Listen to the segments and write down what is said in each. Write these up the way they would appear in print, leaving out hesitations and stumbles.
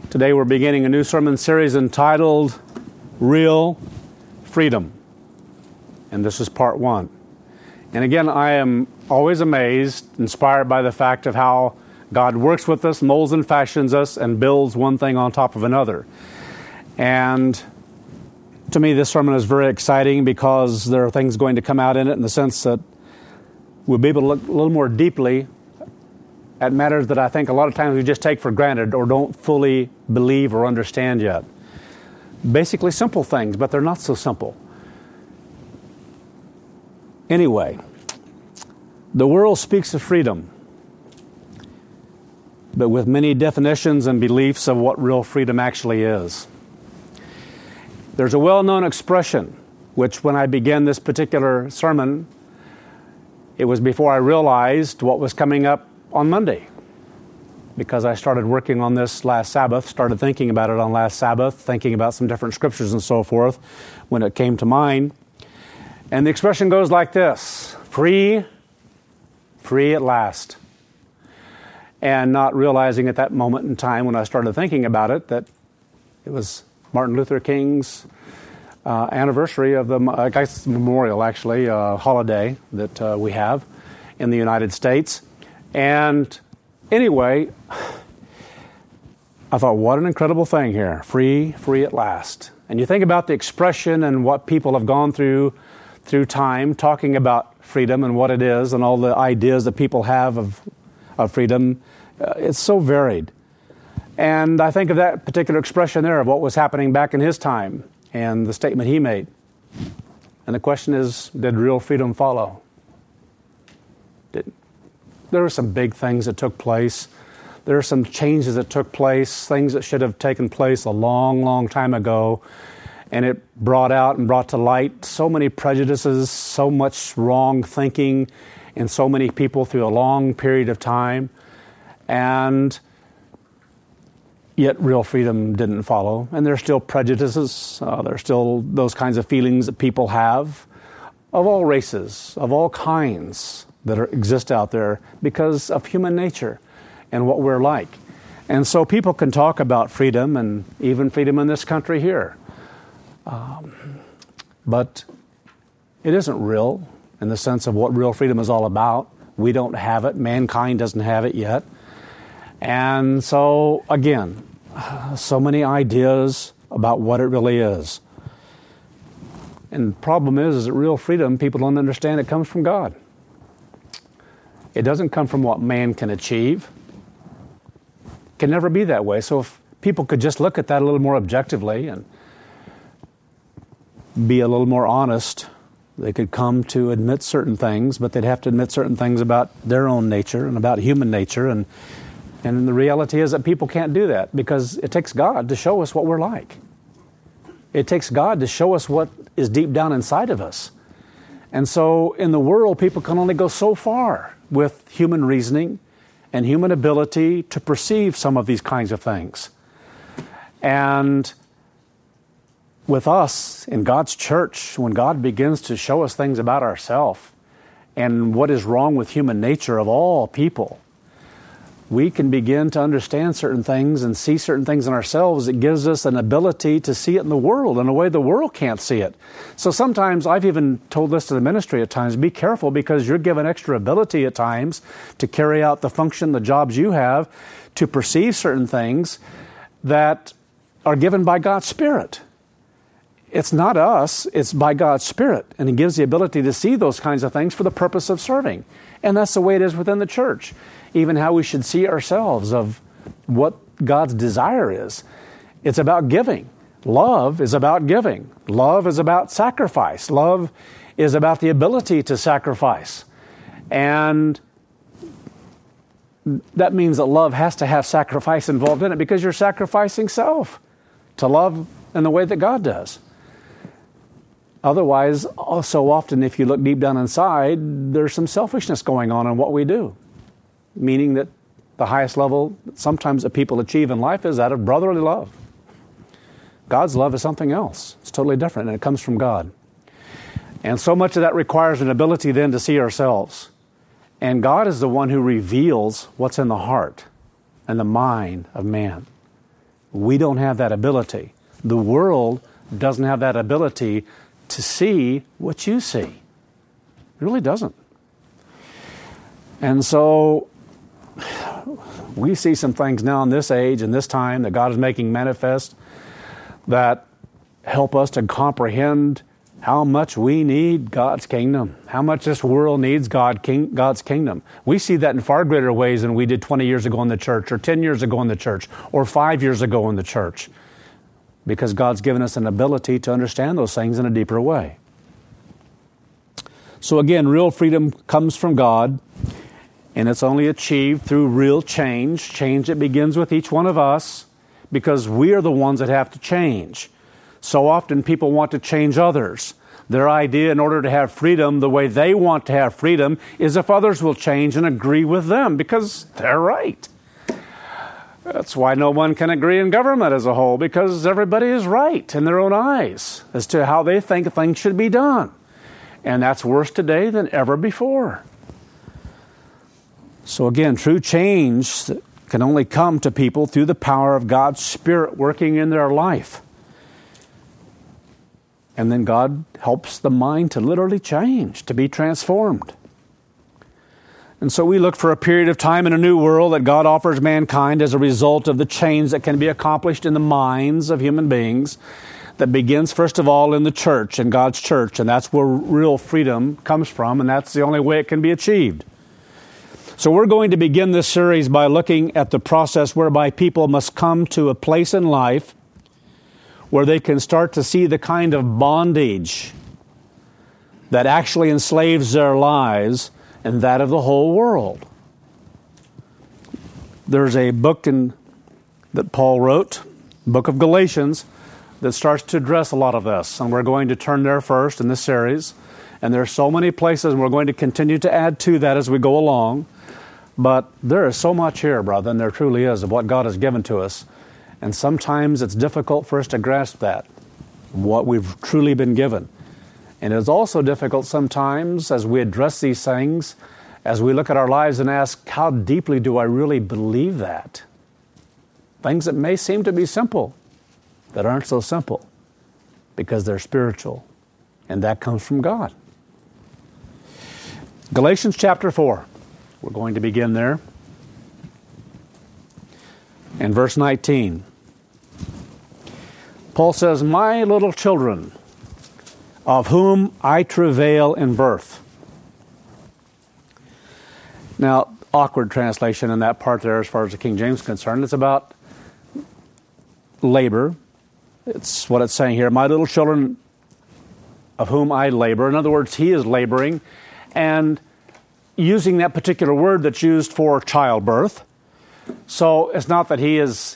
Today we're beginning a new sermon series entitled Real Freedom. And this is part one. And again, I am always amazed, inspired by the fact of how God works with us, molds and fashions us, and builds one thing on top of another. And to me, this sermon is very exciting because there are things going to come out in it in the sense that we'll be able to look a little more deeply at matters that I think a lot of times we just take for granted or don't fully believe or understand yet. Basically simple things, but they're not so simple. Anyway, the world speaks of freedom, but with many definitions and beliefs of what real freedom actually is. There's a well-known expression, which when I began this particular sermon, it was before I realized what was coming up on Monday, because I started working on this last Sabbath, started thinking about it on last Sabbath, thinking about some different scriptures and so forth when it came to mind. And the expression goes like this: free at last. And not realizing at that moment in time when I started thinking about it that it was Martin Luther King's anniversary of the memorial, actually, holiday that we have in the United States. And anyway, I thought, what an incredible thing here. Free at last. And you think about the expression and what people have gone through time, talking about freedom and what it is and all the ideas that people have of freedom. It's so varied. And I think of that particular expression there of what was happening back in his time and the statement he made. And the question is, did real freedom follow? There were some big things that took place. There are some changes that took place, things that should have taken place a long, long time ago. And it brought out and brought to light so many prejudices, so much wrong thinking in so many people through a long period of time. And yet real freedom didn't follow. And there's still prejudices. There's still those kinds of feelings that people have of all races, of all kinds that exist out there because of human nature and what we're like. And so people can talk about freedom and even freedom in this country here. But it isn't real in the sense of what real freedom is all about. We don't have it. Mankind doesn't have it yet. And so, again, so many ideas about what it really is. And the problem is that real freedom, people don't understand it comes from God. It doesn't come from what man can achieve. It can never be that way. So if people could just look at that a little more objectively and be a little more honest, they could come to admit certain things, but they'd have to admit certain things about their own nature and about human nature. And the reality is that people can't do that because it takes God to show us what we're like. It takes God to show us what is deep down inside of us. And so in the world, people can only go so far with human reasoning and human ability to perceive some of these kinds of things. And with us in God's church, when God begins to show us things about ourselves and what is wrong with human nature of all people, we can begin to understand certain things and see certain things in ourselves. It gives us an ability to see it in the world in a way the world can't see it. So sometimes I've even told this to the ministry at times, be careful because you're given extra ability at times to carry out the function, the jobs you have, to perceive certain things that are given by God's Spirit. It's not us, it's by God's Spirit. And He gives the ability to see those kinds of things for the purpose of serving. And that's the way it is within the church. Even how we should see ourselves of what God's desire is. It's about giving. Love is about giving. Love is about sacrifice. Love is about the ability to sacrifice. And that means that love has to have sacrifice involved in it because you're sacrificing self to love in the way that God does. Otherwise, so often if you look deep down inside, there's some selfishness going on in what we do. Meaning that the highest level sometimes that people achieve in life is that of brotherly love. God's love is something else. It's totally different, and it comes from God. And so much of that requires an ability then to see ourselves. And God is the one who reveals what's in the heart and the mind of man. We don't have that ability. The world doesn't have that ability to see what you see. It really doesn't. And so we see some things now in this age and this time that God is making manifest that help us to comprehend how much we need God's kingdom, how much this world needs God's kingdom. We see that in far greater ways than we did 20 years ago in the church, or 10 years ago in the church, or 5 years ago in the church, because God's given us an ability to understand those things in a deeper way. So again, real freedom comes from God, and it's only achieved through real change that begins with each one of us, because we are the ones that have to change. So often people want to change others. Their idea, in order to have freedom, the way they want to have freedom, is if others will change and agree with them, because they're right. That's why no one can agree in government as a whole, because everybody is right in their own eyes as to how they think things should be done. And that's worse today than ever before. So again, true change can only come to people through the power of God's Spirit working in their life. And then God helps the mind to literally change, to be transformed. And so we look for a period of time in a new world that God offers mankind as a result of the change that can be accomplished in the minds of human beings, that begins, first of all, in the church, in God's church. And that's where real freedom comes from, and that's the only way it can be achieved. So we're going to begin this series by looking at the process whereby people must come to a place in life where they can start to see the kind of bondage that actually enslaves their lives and that of the whole world. There's a book that Paul wrote, book of Galatians, that starts to address a lot of this. And we're going to turn there first in this series. And there are so many places, and we're going to continue to add to that as we go along. But there is so much here, brother, and there truly is, of what God has given to us. And sometimes it's difficult for us to grasp that, what we've truly been given. And it's also difficult sometimes as we address these things, as we look at our lives and ask, how deeply do I really believe that? Things that may seem to be simple, that aren't so simple, because they're spiritual. And that comes from God. Galatians chapter 4. We're going to begin there. And verse 19. Paul says, "My little children, of whom I travail in birth." Now, awkward translation in that part there as far as the King James is concerned. It's about labor. It's what it's saying here. My little children, of whom I labor. In other words, he is laboring and using that particular word that's used for childbirth. So it's not that he is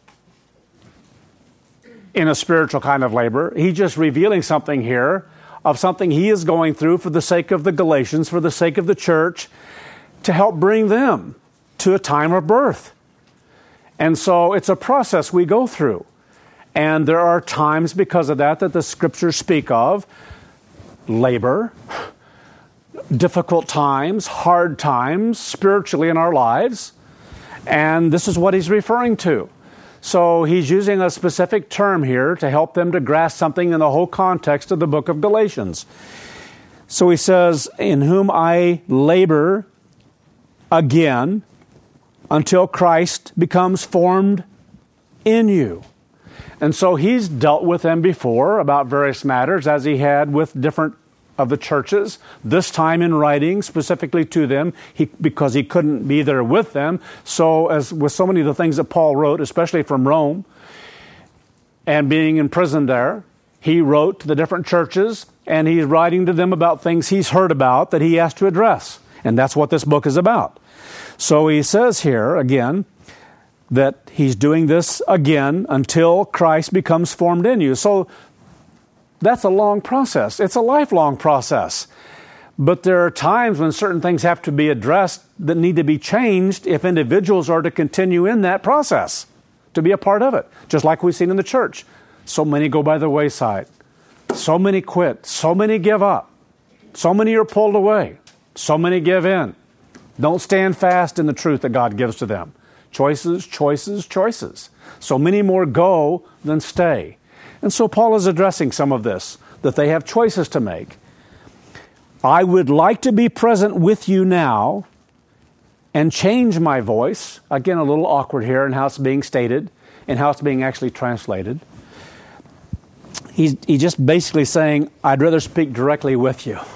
in a spiritual kind of labor. He's just revealing something here of something he is going through for the sake of the Galatians, for the sake of the church, to help bring them to a time of birth. And so it's a process we go through. And there are times because of that the Scriptures speak of labor, difficult times, hard times spiritually in our lives. And this is what he's referring to. So he's using a specific term here to help them to grasp something in the whole context of the book of Galatians. So he says, "In whom I labor again until Christ becomes formed in you." And so he's dealt with them before about various matters, as he had with different of the churches, this time in writing specifically to them, because he couldn't be there with them. So as with so many of the things that Paul wrote, especially from Rome, and being in prison there, he wrote to the different churches, and he's writing to them about things he's heard about that he has to address. And that's what this book is about. So he says here, again, that he's doing this again until Christ becomes formed in you. So that's a long process. It's a lifelong process. But there are times when certain things have to be addressed that need to be changed if individuals are to continue in that process, to be a part of it. Just like we've seen in the church. So many go by the wayside. So many quit. So many give up. So many are pulled away. So many give in. Don't stand fast in the truth that God gives to them. Choices, choices, choices. So many more go than stay. And so Paul is addressing some of this, that they have choices to make. I would like to be present with you now and change my voice. Again, a little awkward here in how it's being stated and how it's being actually translated. He's just basically saying, I'd rather speak directly with you.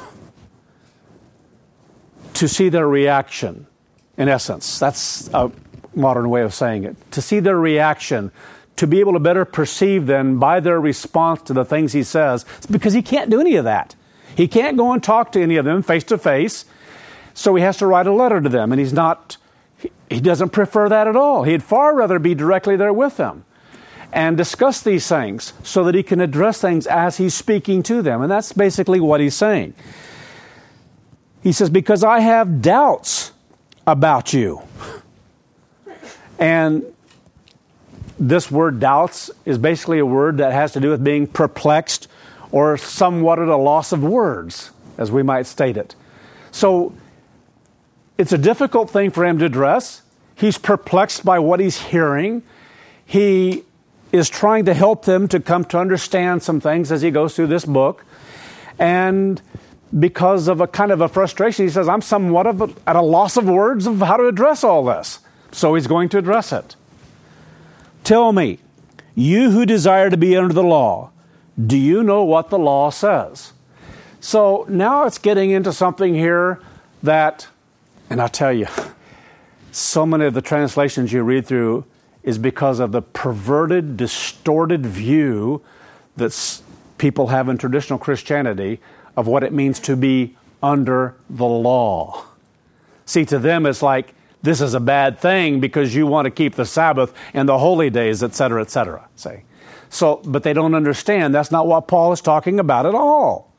To see their reaction, in essence. That's a modern way of saying it. To see their reaction, to be able to better perceive them by their response to the things he says. It's because he can't do any of that. He can't go and talk to any of them face to face. So he has to write a letter to them. And he doesn't prefer that at all. He'd far rather be directly there with them and discuss these things so that he can address things as he's speaking to them. And that's basically what he's saying. He says, because I have doubts about you. And this word doubts is basically a word that has to do with being perplexed or somewhat at a loss of words, as we might state it. So it's a difficult thing for him to address. He's perplexed by what he's hearing. He is trying to help them to come to understand some things as he goes through this book. And because of a kind of a frustration, he says, I'm somewhat at a loss of words of how to address all this. So he's going to address it. Tell me, you who desire to be under the law, do you know what the law says? So now it's getting into something here that, and I tell you, so many of the translations you read through is because of the perverted, distorted view that people have in traditional Christianity of what it means to be under the law. See, to them it's like, this is a bad thing because you want to keep the Sabbath and the holy days, etc., etc. Say, so, but they don't understand that's not what Paul is talking about at all.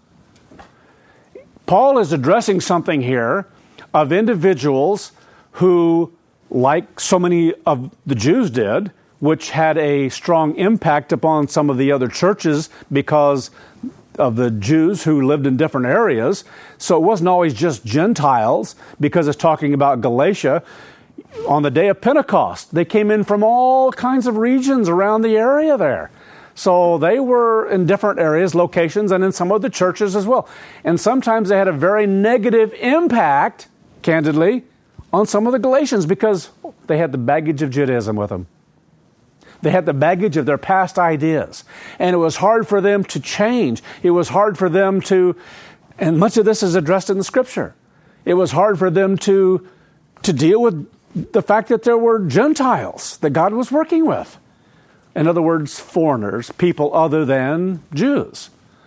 Paul is addressing something here of individuals who, like so many of the Jews did, which had a strong impact upon some of the other churches because of the Jews who lived in different areas. So it wasn't always just Gentiles, because it's talking about Galatia. On the day of Pentecost, they came in from all kinds of regions around the area there. So they were in different areas, locations, and in some of the churches as well. And sometimes they had a very negative impact, candidly, on some of the Galatians because they had the baggage of Judaism with them. They had the baggage of their past ideas. And it was hard for them to change. It was hard for them to, and much of this is addressed in the Scripture. It was hard for them to deal with the fact that there were Gentiles that God was working with. In other words, foreigners, people other than Jews.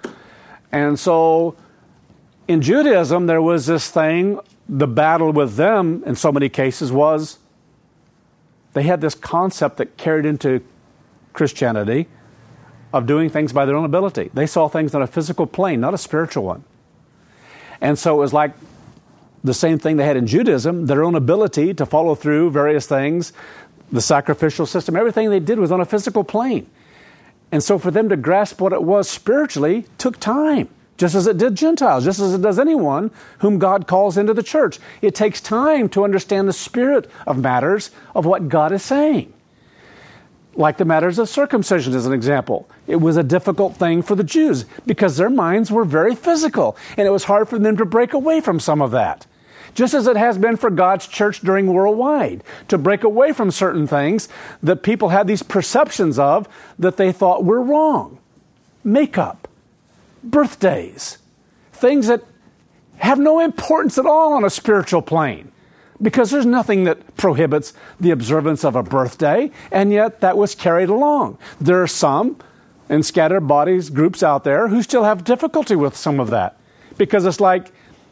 And so in Judaism, there was this thing, the battle with them in so many cases was they had this concept that carried into Christianity of doing things by their own ability. They saw things on a physical plane, not a spiritual one. And so it was like the same thing they had in Judaism, their own ability to follow through various things, the sacrificial system, everything they did was on a physical plane. And so for them to grasp what it was spiritually took time, just as it did Gentiles, just as it does anyone whom God calls into the church. It takes time to understand the spirit of matters of what God is saying. Like the matters of circumcision as an example. It was a difficult thing for the Jews because their minds were very physical, and it was hard for them to break away from some of that. Just as it has been for God's church during worldwide, to break away from certain things that people had these perceptions of that they thought were wrong. Makeup, birthdays, things that have no importance at all on a spiritual plane, because there's nothing that prohibits the observance of a birthday, and yet that was carried along. There are some in scattered bodies, groups out there who still have difficulty with some of that, because it's like,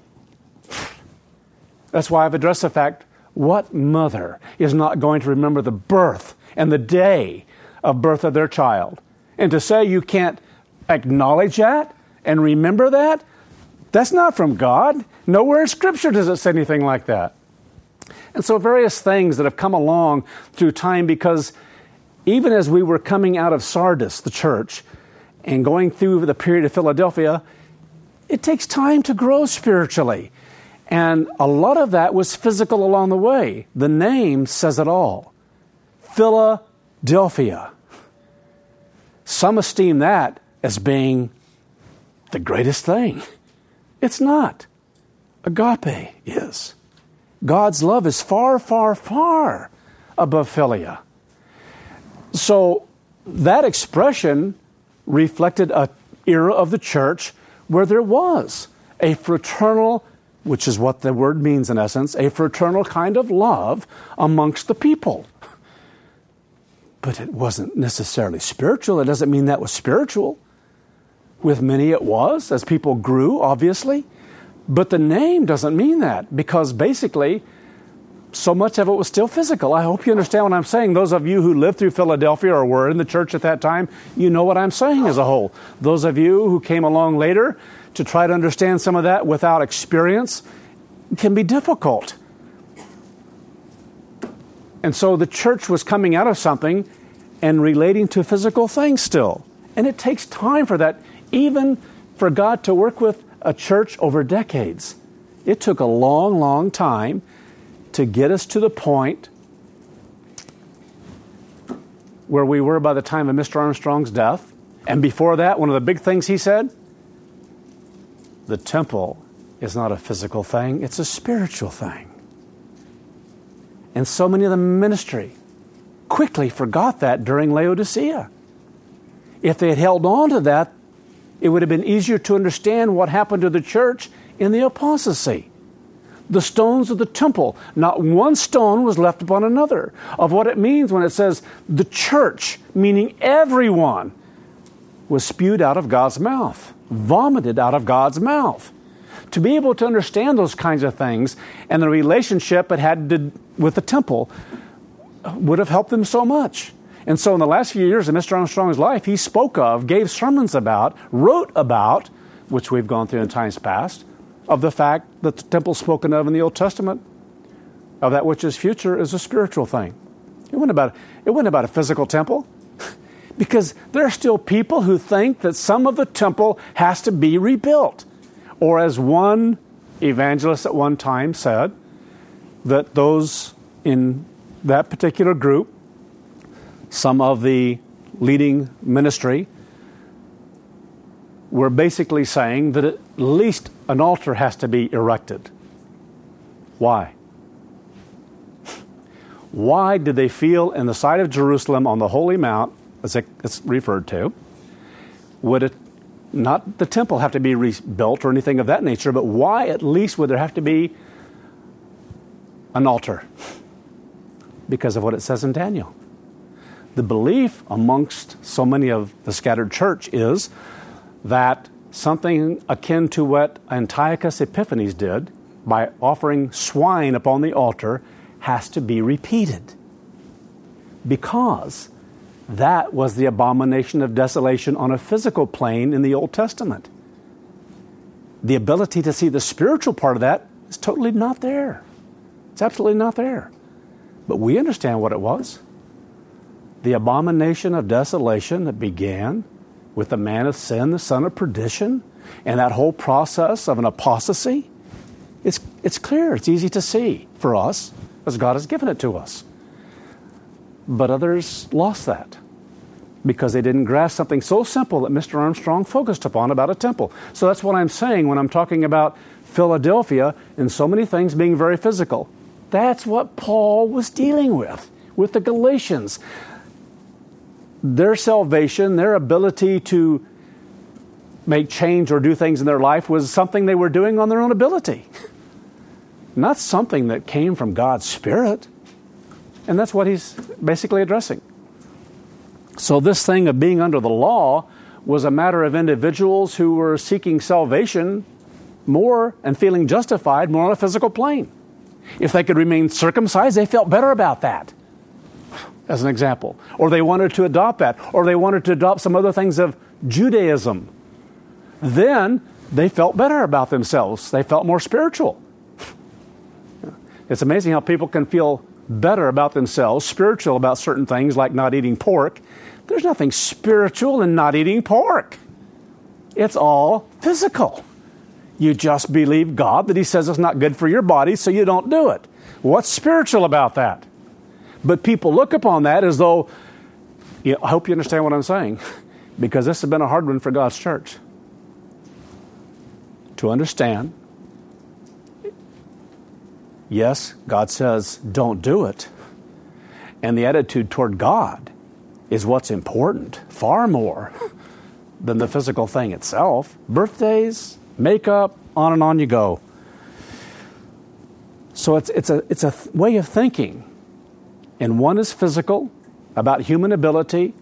that's why I've addressed the fact, what mother is not going to remember the birth and the day of birth of their child? And to say you can't acknowledge that and remember that, that's not from God. Nowhere in Scripture does it say anything like that. And so various things that have come along through time, because even as we were coming out of Sardis, the church, and going through the period of Philadelphia, it takes time to grow spiritually. And a lot of that was physical along the way. The name says it all. Philadelphia. Some esteem that as being the greatest thing. It's not. Agape is. God's love is far, far, far above philia. So that expression reflected an era of the church where there was a fraternal, which is what the word means in essence, a fraternal kind of love amongst the people. But it wasn't necessarily spiritual. It doesn't mean that was spiritual. With many it was, as people grew, obviously. But the name doesn't mean that, because basically so much of it was still physical. I hope you understand what I'm saying. Those of you who lived through Philadelphia or were in the church at that time, you know what I'm saying as a whole. Those of you who came along later to try to understand some of that without experience can be difficult. And so the church was coming out of something and relating to physical things still. And it takes time for that, even for God to work with a church over decades. It took a long, long time to get us to the point where we were by the time of Mr. Armstrong's death. And before that, one of the big things he said, the temple is not a physical thing, it's a spiritual thing. And so many of the ministry quickly forgot that during Laodicea. If they had held on to that, it would have been easier to understand what happened to the church in the apostasy. The stones of the temple, not one stone was left upon another. Of what it means when it says the church, meaning everyone, was spewed out of God's mouth, vomited out of God's mouth. To be able to understand those kinds of things and the relationship it had with the temple would have helped them so much. And so in the last few years of Mr. Armstrong's life, he spoke of, gave sermons about, wrote about, which we've gone through in times past, of the fact that the temple spoken of in the Old Testament, of that which is future, is a spiritual thing. It wasn't about a physical temple. Because there are still people who think that some of the temple has to be rebuilt. Or as one evangelist at one time said, that those in that particular group, some of the leading ministry, were basically saying that at least an altar has to be erected. Why? Why did they feel in the side of Jerusalem on the Holy Mount, as it's referred to, would it not the temple have to be rebuilt or anything of that nature, but why at least would there have to be an altar? Because of what it says in Daniel. The belief amongst so many of the scattered church is that something akin to what Antiochus Epiphanes did by offering swine upon the altar has to be repeated. Because that was the abomination of desolation on a physical plane in the Old Testament. The ability to see the spiritual part of that is totally not there. It's absolutely not there. But we understand what it was. The abomination of desolation that began with the man of sin, the son of perdition, and that whole process of an apostasy. It's clear, it's easy to see for us as God has given it to us. But others lost that because they didn't grasp something so simple that Mr. Armstrong focused upon about a temple. So that's what I'm saying when I'm talking about Philadelphia and so many things being very physical. That's what Paul was dealing with the Galatians. Their salvation, their ability to make change or do things in their life was something they were doing on their own ability. Not something that came from God's Spirit. And that's what he's basically addressing. So this thing of being under the law was a matter of individuals who were seeking salvation more and feeling justified more on a physical plane. If they could remain circumcised, they felt better about that, as an example. Or they wanted to adopt that. Or they wanted to adopt some other things of Judaism. Then they felt better about themselves. They felt more spiritual. It's amazing how people can feel better about themselves, spiritual about certain things like not eating pork. There's nothing spiritual in not eating pork. It's all physical. You just believe God that He says it's not good for your body, so you don't do it. What's spiritual about that? But people look upon that as though, I hope you understand what I'm saying, because this has been a hard one for God's church. To understand, yes, God says, don't do it. And the attitude toward God is what's important, far more than the physical thing itself. Birthdays, makeup, on and on you go. So it's a way of thinking. And one is physical, about human ability,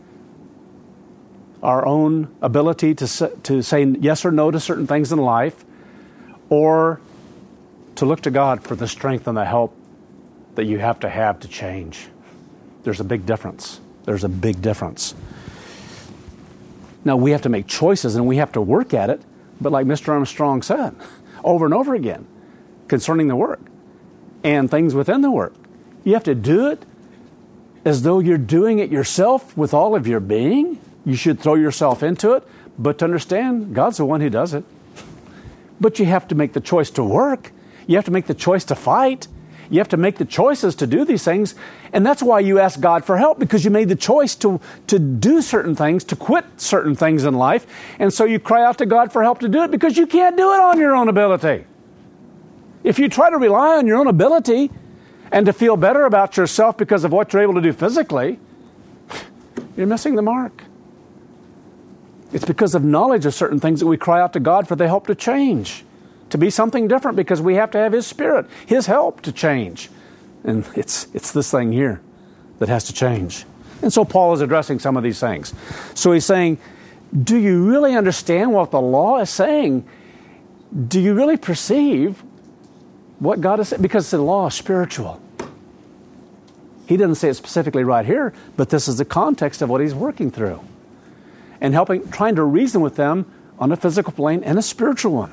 our own ability to say yes or no to certain things in life, or to look to God for the strength and the help that you have to change. There's a big difference. There's a big difference. Now, we have to make choices and we have to work at it, but like Mr. Armstrong said over and over again concerning the work and things within the work, you have to do it as though you're doing it yourself with all of your being. You should throw yourself into it, but to understand, God's the one who does it. But you have to make the choice to work. You have to make the choice to fight. You have to make the choices to do these things. And that's why you ask God for help, because you made the choice to do certain things, to quit certain things in life. And so you cry out to God for help to do it because you can't do it on your own ability. If you try to rely on your own ability and to feel better about yourself because of what you're able to do physically, you're missing the mark. It's because of knowledge of certain things that we cry out to God for the help to change, to be something different, because we have to have His Spirit, His help to change. And it's this thing here that has to change. And so Paul is addressing some of these things. So he's saying, do you really understand what the law is saying? Do you really perceive what God is saying? Because the law is spiritual. He doesn't say it specifically right here, but this is the context of what he's working through. And trying to reason with them on a physical plane and a spiritual one.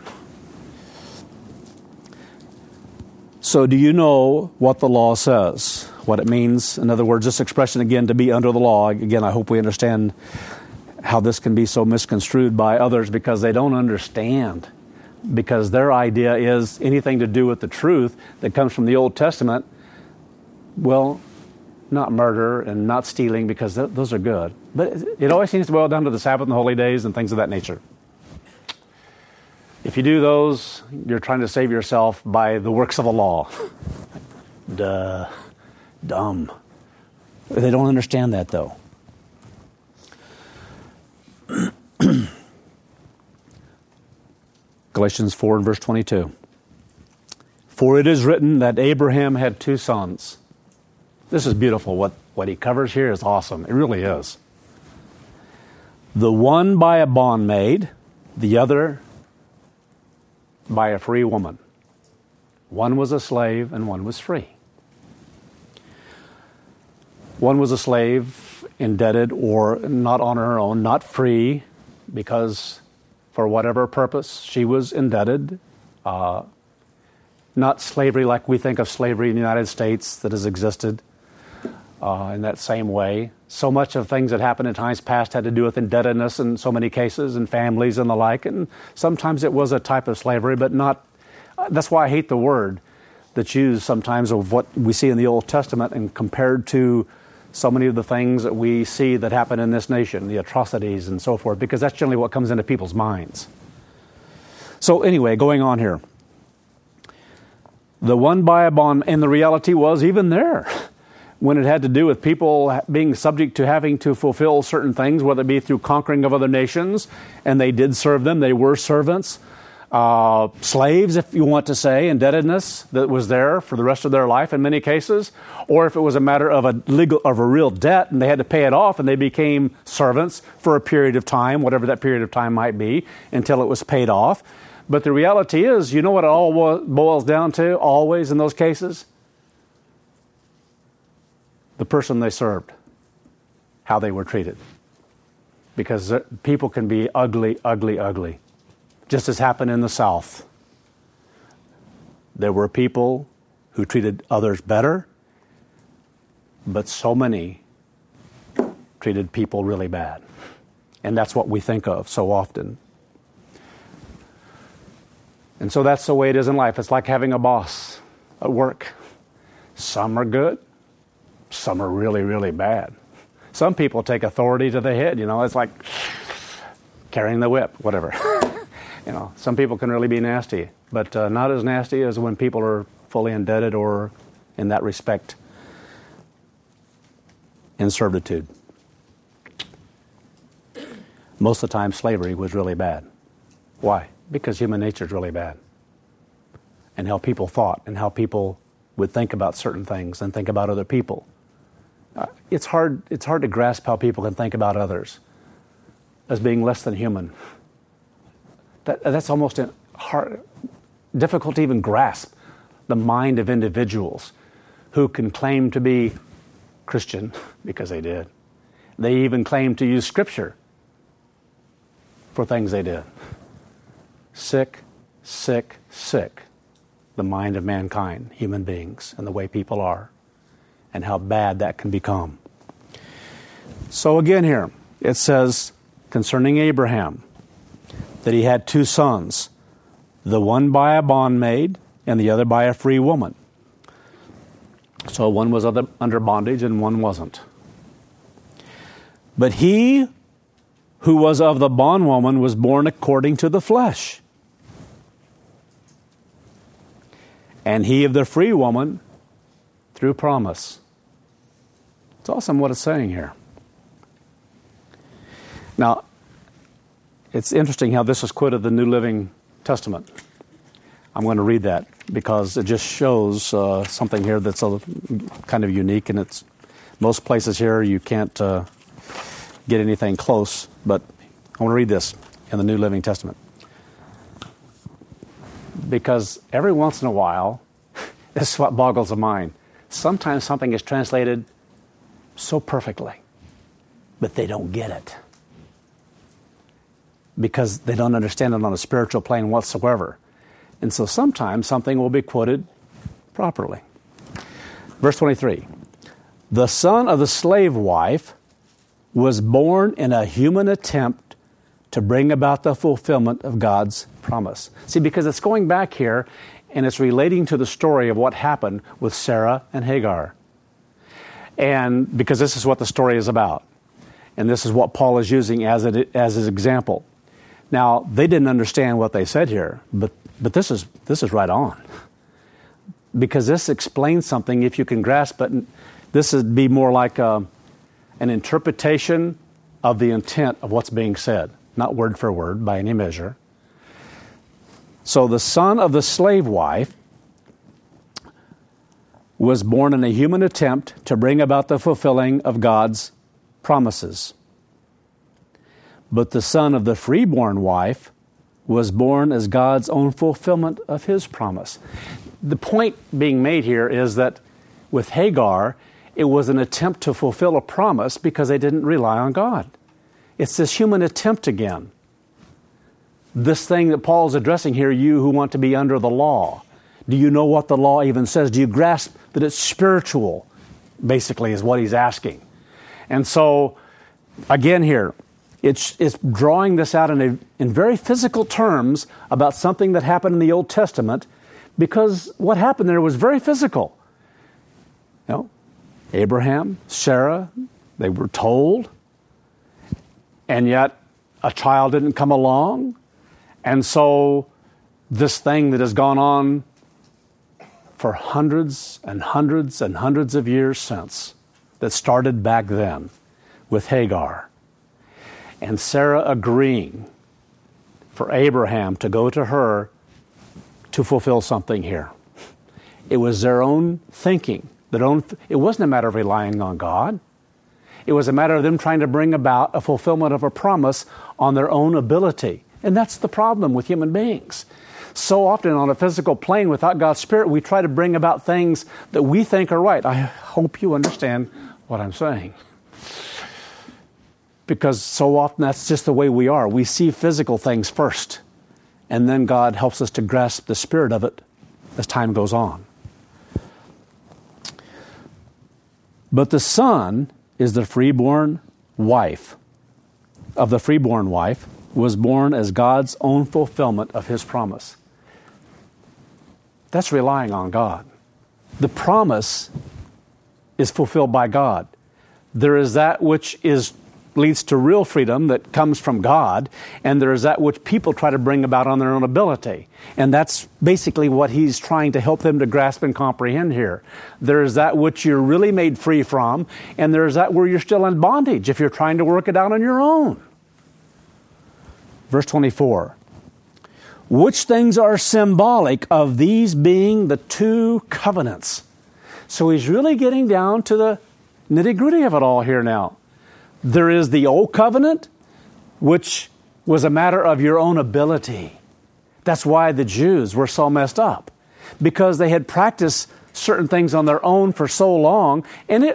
So do you know what the law says? What it means? In other words, this expression again, to be under the law. Again, I hope we understand how this can be so misconstrued by others because they don't understand. Because their idea is anything to do with the truth that comes from the Old Testament, well, not murder and not stealing, because those are good. But it always seems to boil down to the Sabbath and the holy days and things of that nature. If you do those, you're trying to save yourself by the works of the law. Duh. Dumb. They don't understand that, though. Galatians 4 and verse 22. For it is written that Abraham had two sons. This is beautiful. What he covers here is awesome. It really is. The one by a bondmaid, the other by a free woman. One was a slave and one was free. One was a slave, indebted or not on her own, not free, because for whatever purpose she was indebted. Not slavery like we think of slavery in the United States that has existed in that same way. So much of things that happened in times past had to do with indebtedness in so many cases, and families and the like. And sometimes it was a type of slavery, but not. That's why I hate the word that's used sometimes of what we see in the Old Testament and compared to so many of the things that we see that happen in this nation, the atrocities and so forth, because that's generally what comes into people's minds. So anyway, going on here. The one by a bond, and the reality was even there, when it had to do with people being subject to having to fulfill certain things, whether it be through conquering of other nations, and they did serve them, they were servants, slaves, if you want to say, indebtedness that was there for the rest of their life in many cases, or if it was a matter of a real debt and they had to pay it off and they became servants for a period of time, whatever that period of time might be, until it was paid off. But the reality is, you know what it all boils down to always in those cases? The person they served, how they were treated. Because people can be ugly, ugly, ugly. Just as happened in the South. There were people who treated others better, but so many treated people really bad. And that's what we think of so often. And so that's the way it is in life. It's like having a boss at work. Some are good, Some are really, really bad. Some people take authority to the head. It's like carrying the whip, whatever. Some people can really be nasty, but not as nasty as when people are fully indebted or, in that respect, in servitude. Most of the time, slavery was really bad. Why? Because human nature is really bad. And how people thought and how people would think about certain things and think about other people. It's hard to grasp how people can think about others as being less than human. That's almost difficult to even grasp the mind of individuals who can claim to be Christian, because they did. They even claim to use Scripture for things they did. Sick, sick, sick. The mind of mankind, human beings, and the way people are, and how bad that can become. So again here, it says concerning Abraham that he had 2 sons, the one by a bondmaid and the other by a free woman. So one was under bondage and one wasn't. But he who was of the bondwoman was born according to the flesh, and he of the free woman through promise. It's awesome what it's saying here. Now, it's interesting how this is quoted in the New Living Testament. I'm going to read that because it just shows something here that's kind of unique, and it's most places here you can't get anything close, but I want to read this in the New Living Testament. Because every once in a while, this is what boggles the mind. Sometimes something is translated so perfectly, but they don't get it. Because they don't understand it on a spiritual plane whatsoever. And so sometimes something will be quoted properly. Verse 23. The son of the slave wife was born in a human attempt to bring about the fulfillment of God's promise. See, because it's going back here and it's relating to the story of what happened with Sarah and Hagar. And because this is what the story is about. And this is what Paul is using as his example. Now, they didn't understand what they said here, but this is right on. Because this explains something, if you can grasp it. This would be more like an interpretation of the intent of what's being said. Not word for word by any measure. So the son of the slave wife was born in a human attempt to bring about the fulfilling of God's promises. But the son of the freeborn wife was born as God's own fulfillment of His promise. The point being made here is that with Hagar, it was an attempt to fulfill a promise because they didn't rely on God. It's this human attempt again. This thing that Paul is addressing here, you who want to be under the law. Do you know what the law even says? Do you grasp that it's spiritual? Basically is what he's asking. And so, again here, it's drawing this out in very physical terms about something that happened in the Old Testament, because what happened there was very physical. You know, Abraham, Sarah, they were told, and yet a child didn't come along. And so this thing that has gone on for hundreds and hundreds and hundreds of years since, that started back then with Hagar, and Sarah agreeing for Abraham to go to her to fulfill something here. It was their own thinking. It wasn't a matter of relying on God. It was a matter of them trying to bring about a fulfillment of a promise on their own ability. And that's the problem with human beings. So often on a physical plane without God's Spirit, we try to bring about things that we think are right. I hope you understand what I'm saying. Because so often that's just the way we are. We see physical things first, and then God helps us to grasp the spirit of it as time goes on. But the son is the freeborn wife. Of the freeborn wife was born as God's own fulfillment of His promise. That's relying on God. The promise is fulfilled by God. There is that which leads to real freedom that comes from God, and there is that which people try to bring about on their own ability. And that's basically what he's trying to help them to grasp and comprehend here. There is that which you're really made free from, and there is that where you're still in bondage if you're trying to work it out on your own. Verse 24. Which things are symbolic of these being the two covenants? So he's really getting down to the nitty-gritty of it all here now. There is the old covenant, which was a matter of your own ability. That's why the Jews were so messed up, because they had practiced certain things on their own for so long. And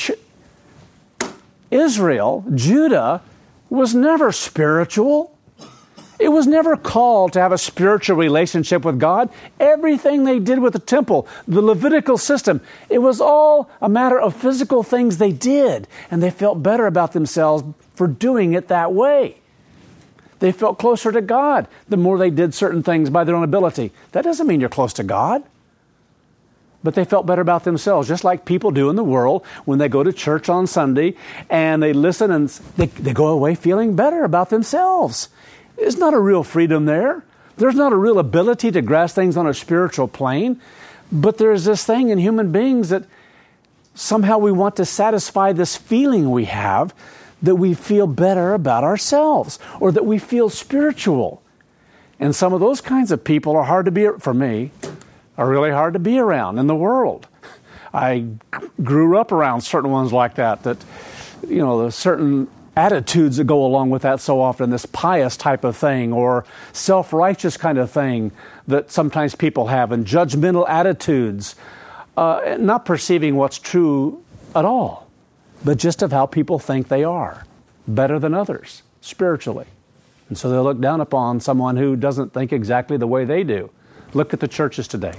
Israel, Judah, was never spiritual. It was never called to have a spiritual relationship with God. Everything they did with the temple, the Levitical system, it was all a matter of physical things they did. And they felt better about themselves for doing it that way. They felt closer to God the more they did certain things by their own ability. That doesn't mean you're close to God. But they felt better about themselves, just like people do in the world when they go to church on Sunday and they listen and they go away feeling better about themselves. There's not a real freedom there. There's not a real ability to grasp things on a spiritual plane. But there's this thing in human beings that somehow we want to satisfy this feeling we have that we feel better about ourselves or that we feel spiritual. And some of those kinds of people are hard to be, for me, are really hard to be around in the world. I grew up around certain ones like that, there's certain attitudes that go along with that so often, this pious type of thing or self-righteous kind of thing that sometimes people have, and judgmental attitudes, not perceiving what's true at all, but just of how people think they are better than others spiritually. And so they look down upon someone who doesn't think exactly the way they do. Look at the churches today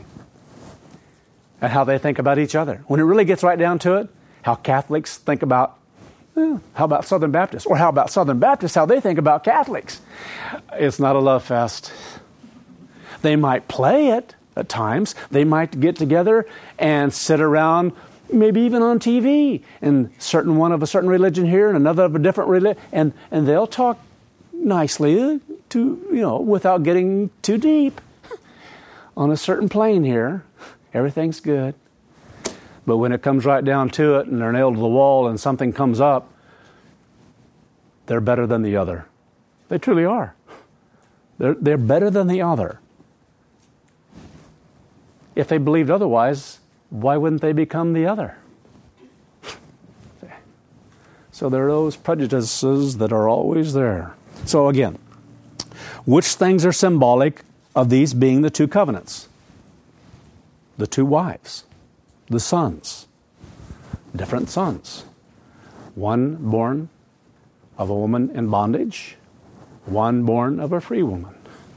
and how they think about each other. When it really gets right down to it, how Catholics think about how about Southern Baptists? Or how about Southern Baptists, how they think about Catholics? It's not a love fest. They might play it at times. They might get together and sit around, maybe even on TV, and certain one of a certain religion here and another of a different religion, and they'll talk nicely without getting too deep on a certain plane here. Everything's good. But when it comes right down to it and they're nailed to the wall and something comes up, they're better than the other. They truly are. They're better than the other. If they believed otherwise, why wouldn't they become the other? So there are those prejudices that are always there. So again, which things are symbolic of these being the two covenants? The two wives. The sons, different sons. One born of a woman in bondage, one born of a free woman.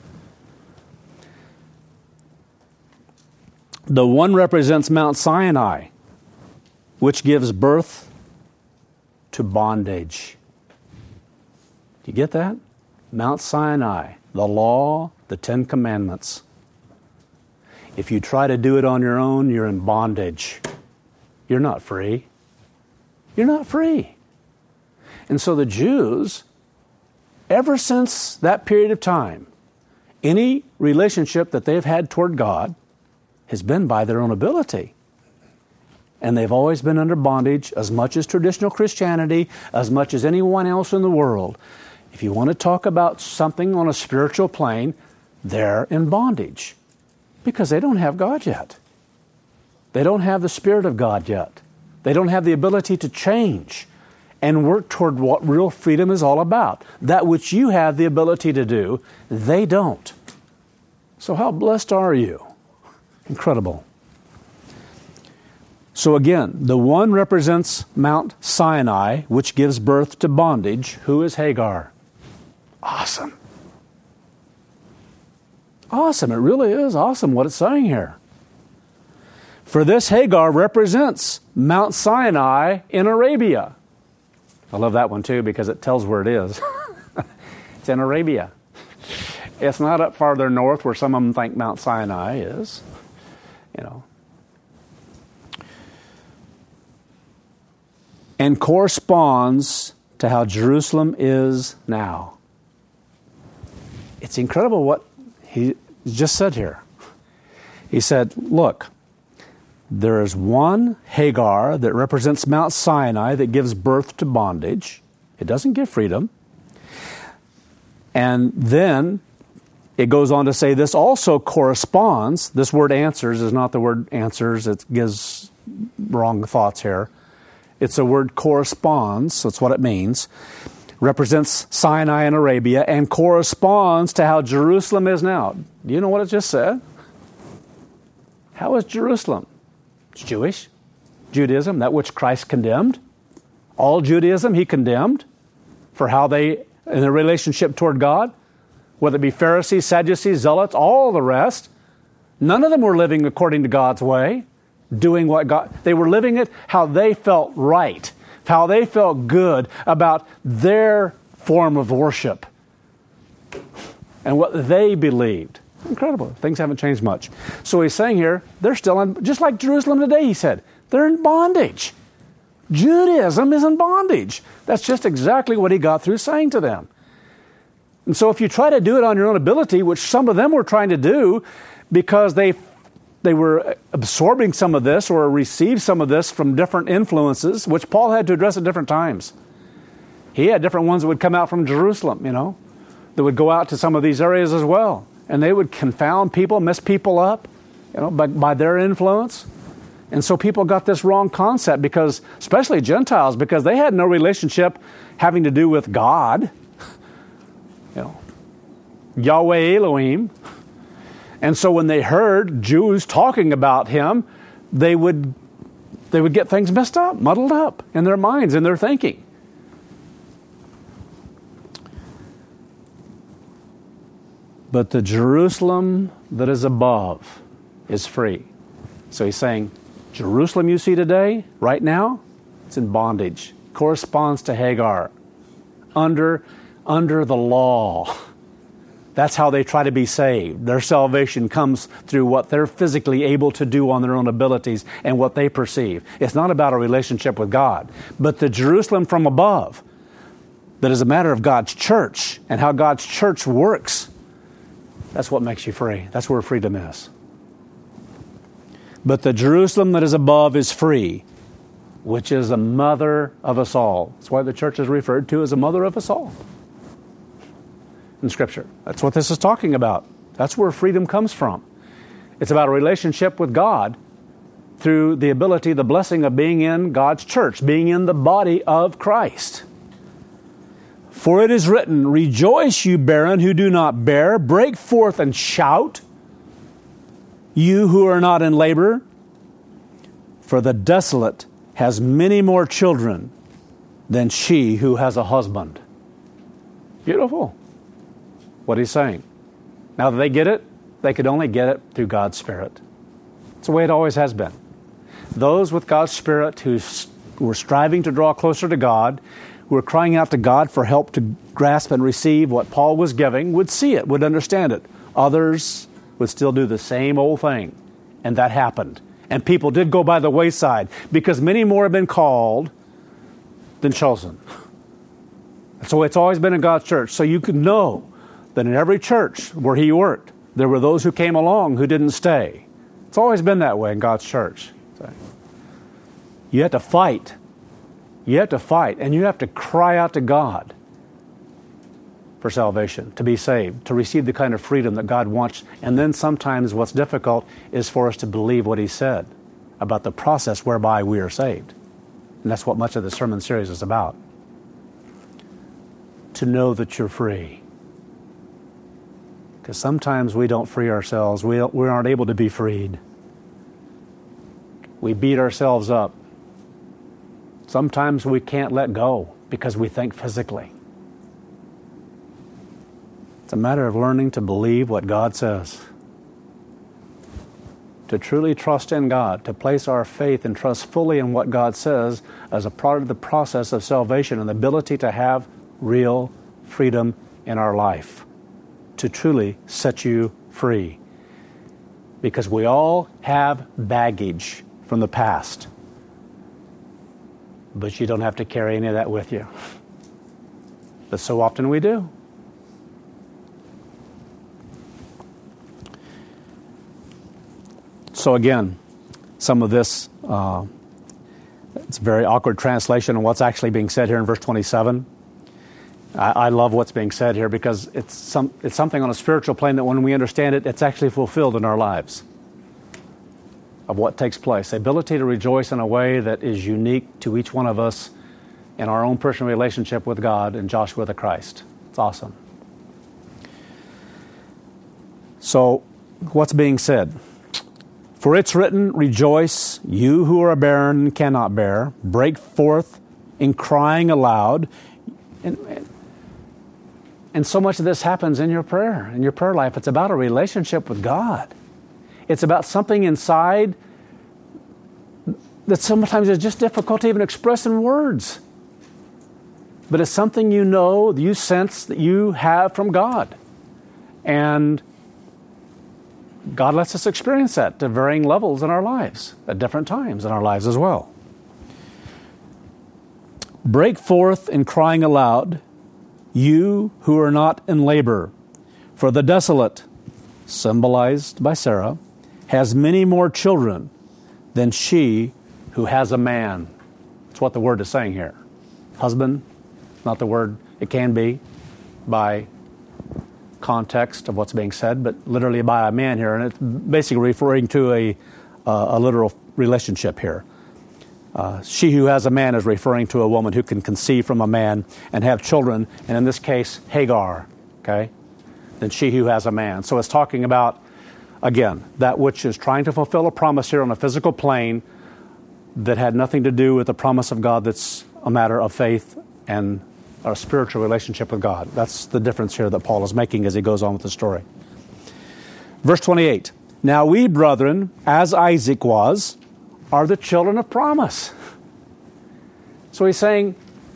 The one represents Mount Sinai, which gives birth to bondage. Do you get that? Mount Sinai, the law, the 10 Commandments. If you try to do it on your own, you're in bondage. You're not free. You're not free. And so the Jews, ever since that period of time, any relationship that they've had toward God has been by their own ability. And they've always been under bondage, as much as traditional Christianity, as much as anyone else in the world. If you want to talk about something on a spiritual plane, they're in bondage. Because they don't have God yet. They don't have the Spirit of God yet. They don't have the ability to change and work toward what real freedom is all about. That which you have the ability to do, they don't. So how blessed are you? Incredible. So again, the one represents Mount Sinai, which gives birth to bondage. Who is Hagar? Awesome. Awesome. It really is awesome what it's saying here. For this Hagar represents Mount Sinai in Arabia. I love that one too because it tells where it is. It's in Arabia. It's not up farther north where some of them think Mount Sinai is. and corresponds to how Jerusalem is now. It's incredible what he just said here. He said, look, there is one Hagar that represents Mount Sinai that gives birth to bondage. It doesn't give freedom. And then it goes on to say this also corresponds. This word answers is not the word answers. It gives wrong thoughts here. It's a word corresponds. That's what it means. Represents Sinai and Arabia and corresponds to how Jerusalem is now. Do you know what it just said? How is Jerusalem? It's Jewish. Judaism, that which Christ condemned. All Judaism he condemned for how they, in their relationship toward God, whether it be Pharisees, Sadducees, Zealots, all the rest, none of them were living according to God's way, doing what God, they were living it how they felt right, how they felt good about their form of worship and what they believed. Incredible. Things haven't changed much. So he's saying here, they're still in, just like Jerusalem today, he said, they're in bondage. Judaism is in bondage. That's just exactly what he got through saying to them. And so if you try to do it on your own ability, which some of them were trying to do because they were absorbing some of this or received some of this from different influences, which Paul had to address at different times. He had different ones that would come out from Jerusalem, that would go out to some of these areas as well. And they would confound people, mess people up, by their influence. And so people got this wrong concept because, especially Gentiles, because they had no relationship having to do with God, Yahweh Elohim. And so when they heard Jews talking about him, they would get things messed up, muddled up in their minds, in their thinking. But the Jerusalem that is above is free. So he's saying, Jerusalem you see today, right now, it's in bondage. Corresponds to Hagar. Under the law. That's how they try to be saved. Their salvation comes through what they're physically able to do on their own abilities and what they perceive. It's not about a relationship with God. But the Jerusalem from above, that is a matter of God's church and how God's church works, that's what makes you free. That's where freedom is. But the Jerusalem that is above is free, which is the mother of us all. That's why the church is referred to as a mother of us all in Scripture. That's what this is talking about. That's where freedom comes from. It's about a relationship with God through the ability, the blessing of being in God's church, being in the body of Christ. For it is written, rejoice, you barren who do not bear, break forth and shout, you who are not in labor, for the desolate has many more children than she who has a husband. Beautiful. What he's saying. Now that they get it, they could only get it through God's Spirit. It's the way it always has been. Those with God's Spirit who were striving to draw closer to God, who were crying out to God for help to grasp and receive what Paul was giving, would see it, would understand it. Others would still do the same old thing. And that happened. And people did go by the wayside because many more have been called than chosen. So it's always been in God's church. So you could know that in every church where he worked, there were those who came along who didn't stay. It's always been that way in God's church. You have to fight. You have to fight, and you have to cry out to God for salvation, to be saved, to receive the kind of freedom that God wants. And then sometimes what's difficult is for us to believe what he said about the process whereby we are saved. And that's what much of the sermon series is about. To know that you're free. Because sometimes we don't free ourselves. We aren't able to be freed. We beat ourselves up. Sometimes we can't let go because we think physically. It's a matter of learning to believe what God says. To truly trust in God, to place our faith and trust fully in what God says as a part of the process of salvation and the ability to have real freedom in our life. To truly set you free. Because we all have baggage from the past. but you don't have to carry any of that with you. But so often we do. So again, some of this, it's a very awkward translation of what's actually being said here in verse 27. I love what's being said here because it's something on a spiritual plane that when we understand it, it's actually fulfilled in our lives of what takes place. The ability to rejoice in a way that is unique to each one of us in our own personal relationship with God and Joshua the Christ. It's awesome. So, what's being said? For it's written, rejoice, you who are barren and cannot bear, break forth in crying aloud. And so much of this happens in your prayer life. It's about a relationship with God. It's about something inside that sometimes is just difficult to even express in words. But it's something you know, you sense that you have from God. And God lets us experience that to varying levels in our lives, at different times in our lives as well. Break forth in crying aloud, you who are not in labor, for the desolate, symbolized by Sarah, has many more children than she who has a man. That's what the word is saying here. Husband, not the word, it can be by context of what's being said, but literally by a man here, and it's basically referring to a literal relationship here. She who has a man is referring to a woman who can conceive from a man and have children, and in this case, Hagar, okay? Than she who has a man. So it's talking about, again, that which is trying to fulfill a promise here on a physical plane that had nothing to do with the promise of God that's a matter of faith and a spiritual relationship with God. That's the difference here that Paul is making as he goes on with the story. Verse 28, now we, brethren, as Isaac was, are the children of promise. So he's saying,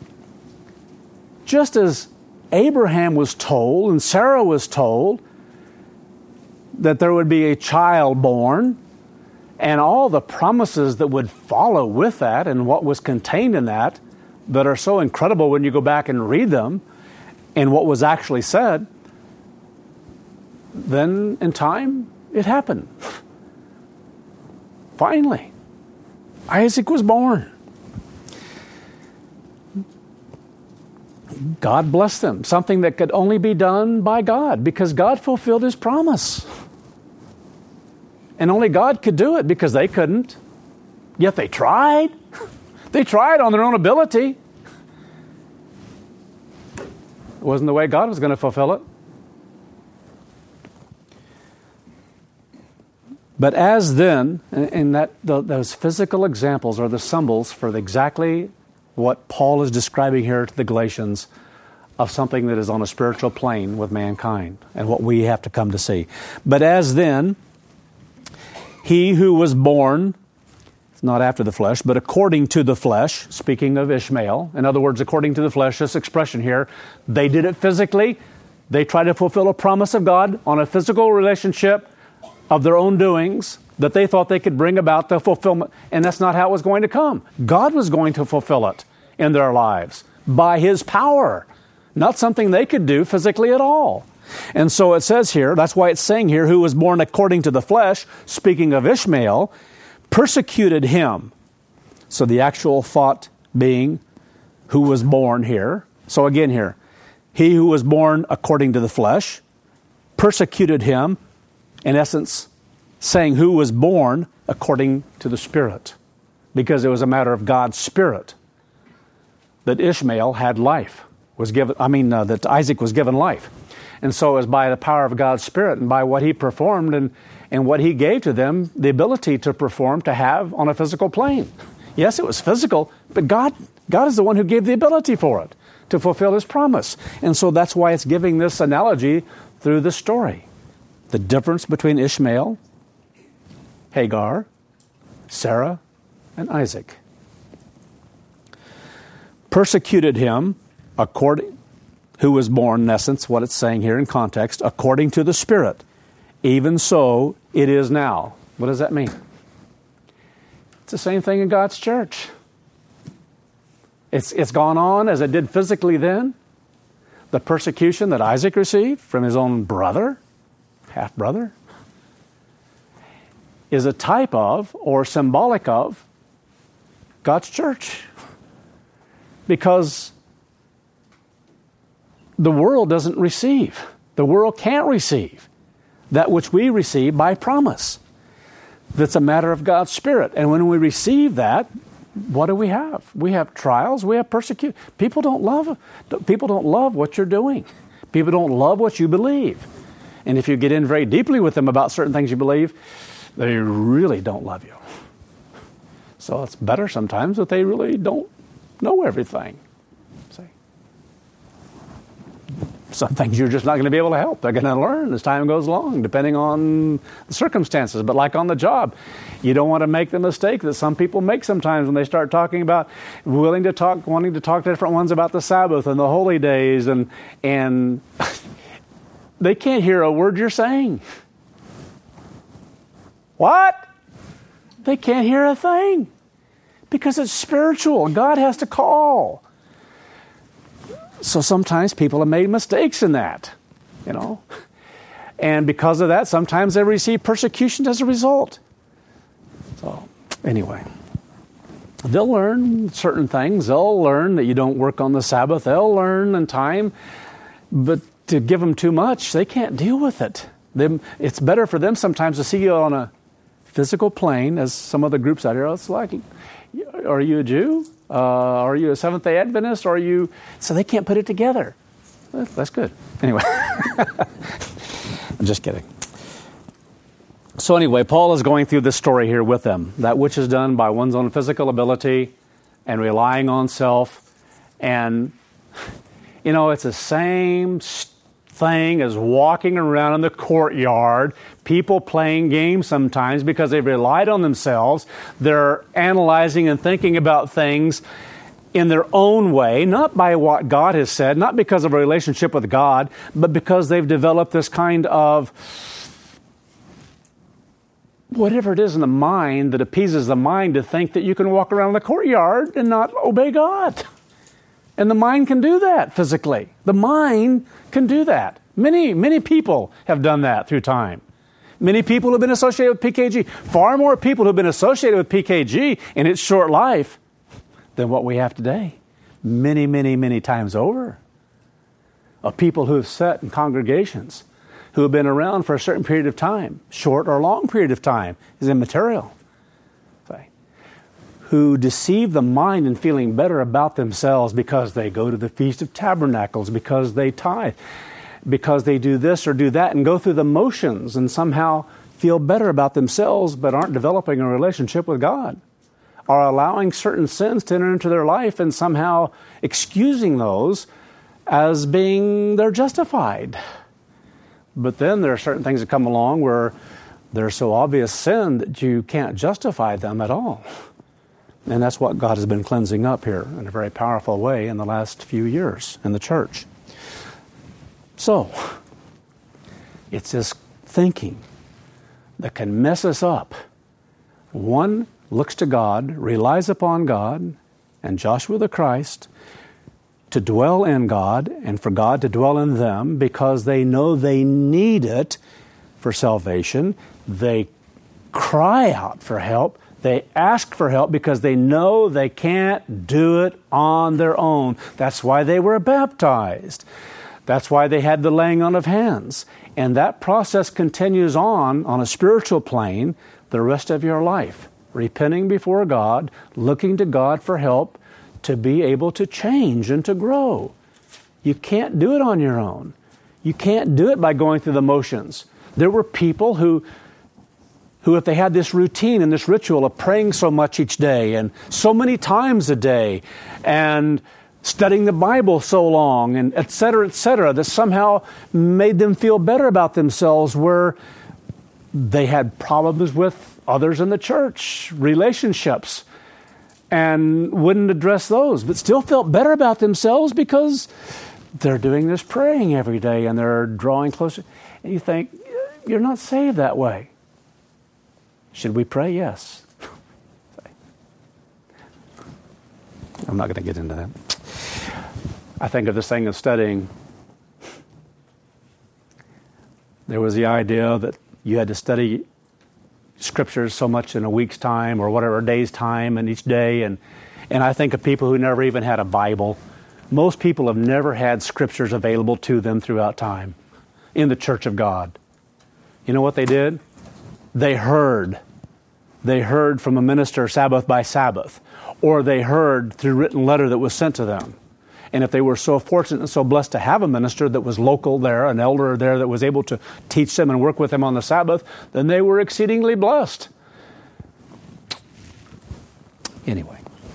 just as Abraham was told and Sarah was told that there would be a child born and all the promises that would follow with that and what was contained in that are so incredible when you go back and read them and what was actually said, then in time it happened. Finally, Isaac was born. God blessed them, something that could only be done by God because God fulfilled His promise. And only God could do it because they couldn't. Yet they tried. They tried on their own ability. It wasn't the way God was going to fulfill it. But as then, and that those physical examples are the symbols for exactly what Paul is describing here to the Galatians of something that is on a spiritual plane with mankind and what we have to come to see. But as then, he who was born, not after the flesh, but according to the flesh, speaking of Ishmael. In other words, according to the flesh, this expression here, they did it physically. They tried to fulfill a promise of God on a physical relationship of their own doings that they thought they could bring about the fulfillment. And that's not how it was going to come. God was going to fulfill it in their lives by His power, not something they could do physically at all. And so it says here, that's why it's saying here, who was born according to the flesh, speaking of Ishmael, persecuted him. So the actual thought being who was born here. So again here, he who was born according to the flesh persecuted him, in essence saying who was born according to the Spirit. Because it was a matter of God's Spirit that Ishmael had life, that Isaac was given life. And so it was by the power of God's Spirit and by what He performed and what He gave to them, the ability to perform, to have on a physical plane. Yes, it was physical, but God is the one who gave the ability for it to fulfill His promise. And so that's why it's giving this analogy through the story. The difference between Ishmael, Hagar, Sarah, and Isaac. Persecuted him, who was born, in essence, what it's saying here in context, according to the Spirit. Even so, it is now. What does that mean? It's the same thing in God's church. It's gone on as it did physically then. The persecution that Isaac received from his own brother, half-brother, is a type of or symbolic of God's church. Because the world doesn't receive. The world can't receive that which we receive by promise. That's a matter of God's Spirit. And when we receive that, what do we have? We have trials, we have persecution. People don't love what you're doing. People don't love what you believe. And if you get in very deeply with them about certain things you believe, they really don't love you. So it's better sometimes that they really don't know everything. See? Some things you're just not going to be able to help. They're going to learn as time goes along, depending on the circumstances. But like on the job, you don't want to make the mistake that some people make sometimes when they start talking about wanting to talk to different ones about the Sabbath and the holy days, and they can't hear a word you're saying. What? They can't hear a thing because it's spiritual. God has to call. So sometimes people have made mistakes in that, And because of that, sometimes they receive persecution as a result. So anyway, they'll learn certain things. They'll learn that you don't work on the Sabbath. They'll learn in time. But to give them too much, they can't deal with it. It's better for them sometimes to see you on a physical plane, as some of the groups out here. It's like, are you a Jew? Are you a Seventh-day Adventist? So they can't put it together. That's good. Anyway, I'm just kidding. So anyway, Paul is going through this story here with them. That which is done by one's own physical ability and relying on self. And, it's the same thing as walking around in the courtyard, people playing games sometimes because they've relied on themselves. They're analyzing and thinking about things in their own way, not by what God has said, not because of a relationship with God, but because they've developed this kind of whatever it is in the mind that appeases the mind to think that you can walk around the courtyard and not obey God. And the mind can do that physically. The mind can do that. Many, many people have done that through time. Many people have been associated with PKG. Far more people have been associated with PKG in its short life than what we have today. Many, many, many times over. Of people who have sat in congregations, who have been around for a certain period of time, short or long period of time, is immaterial. Who deceive the mind in feeling better about themselves because they go to the Feast of Tabernacles, because they tithe, because they do this or do that and go through the motions and somehow feel better about themselves but aren't developing a relationship with God, are allowing certain sins to enter into their life and somehow excusing those as being they're justified. But then there are certain things that come along where they're so obvious sin that you can't justify them at all. And that's what God has been cleansing up here in a very powerful way in the last few years in the church. So, it's this thinking that can mess us up. One looks to God, relies upon God, and Joshua the Christ to dwell in God and for God to dwell in them because they know they need it for salvation. They cry out for help. They ask for help because they know they can't do it on their own. That's why they were baptized. That's why they had the laying on of hands. And that process continues on a spiritual plane the rest of your life. Repenting before God, looking to God for help to be able to change and to grow. You can't do it on your own. You can't do it by going through the motions. There were people who if they had this routine and this ritual of praying so much each day and so many times a day and studying the Bible so long and et cetera, that somehow made them feel better about themselves where they had problems with others in the church, relationships, and wouldn't address those, but still felt better about themselves because they're doing this praying every day and they're drawing closer. And you think, you're not saved that way. Should we pray? Yes. I'm not going to get into that. I think of this thing of studying. There was the idea that you had to study scriptures so much in a week's time or whatever, a day's time and each day. And I think of people who never even had a Bible. Most people have never had scriptures available to them throughout time in the church of God. You know what they did? They heard. They heard from a minister Sabbath by Sabbath, or they heard through written letter that was sent to them. And if they were so fortunate and so blessed to have a minister that was local there, an elder there that was able to teach them and work with them on the Sabbath, then they were exceedingly blessed. Anyway.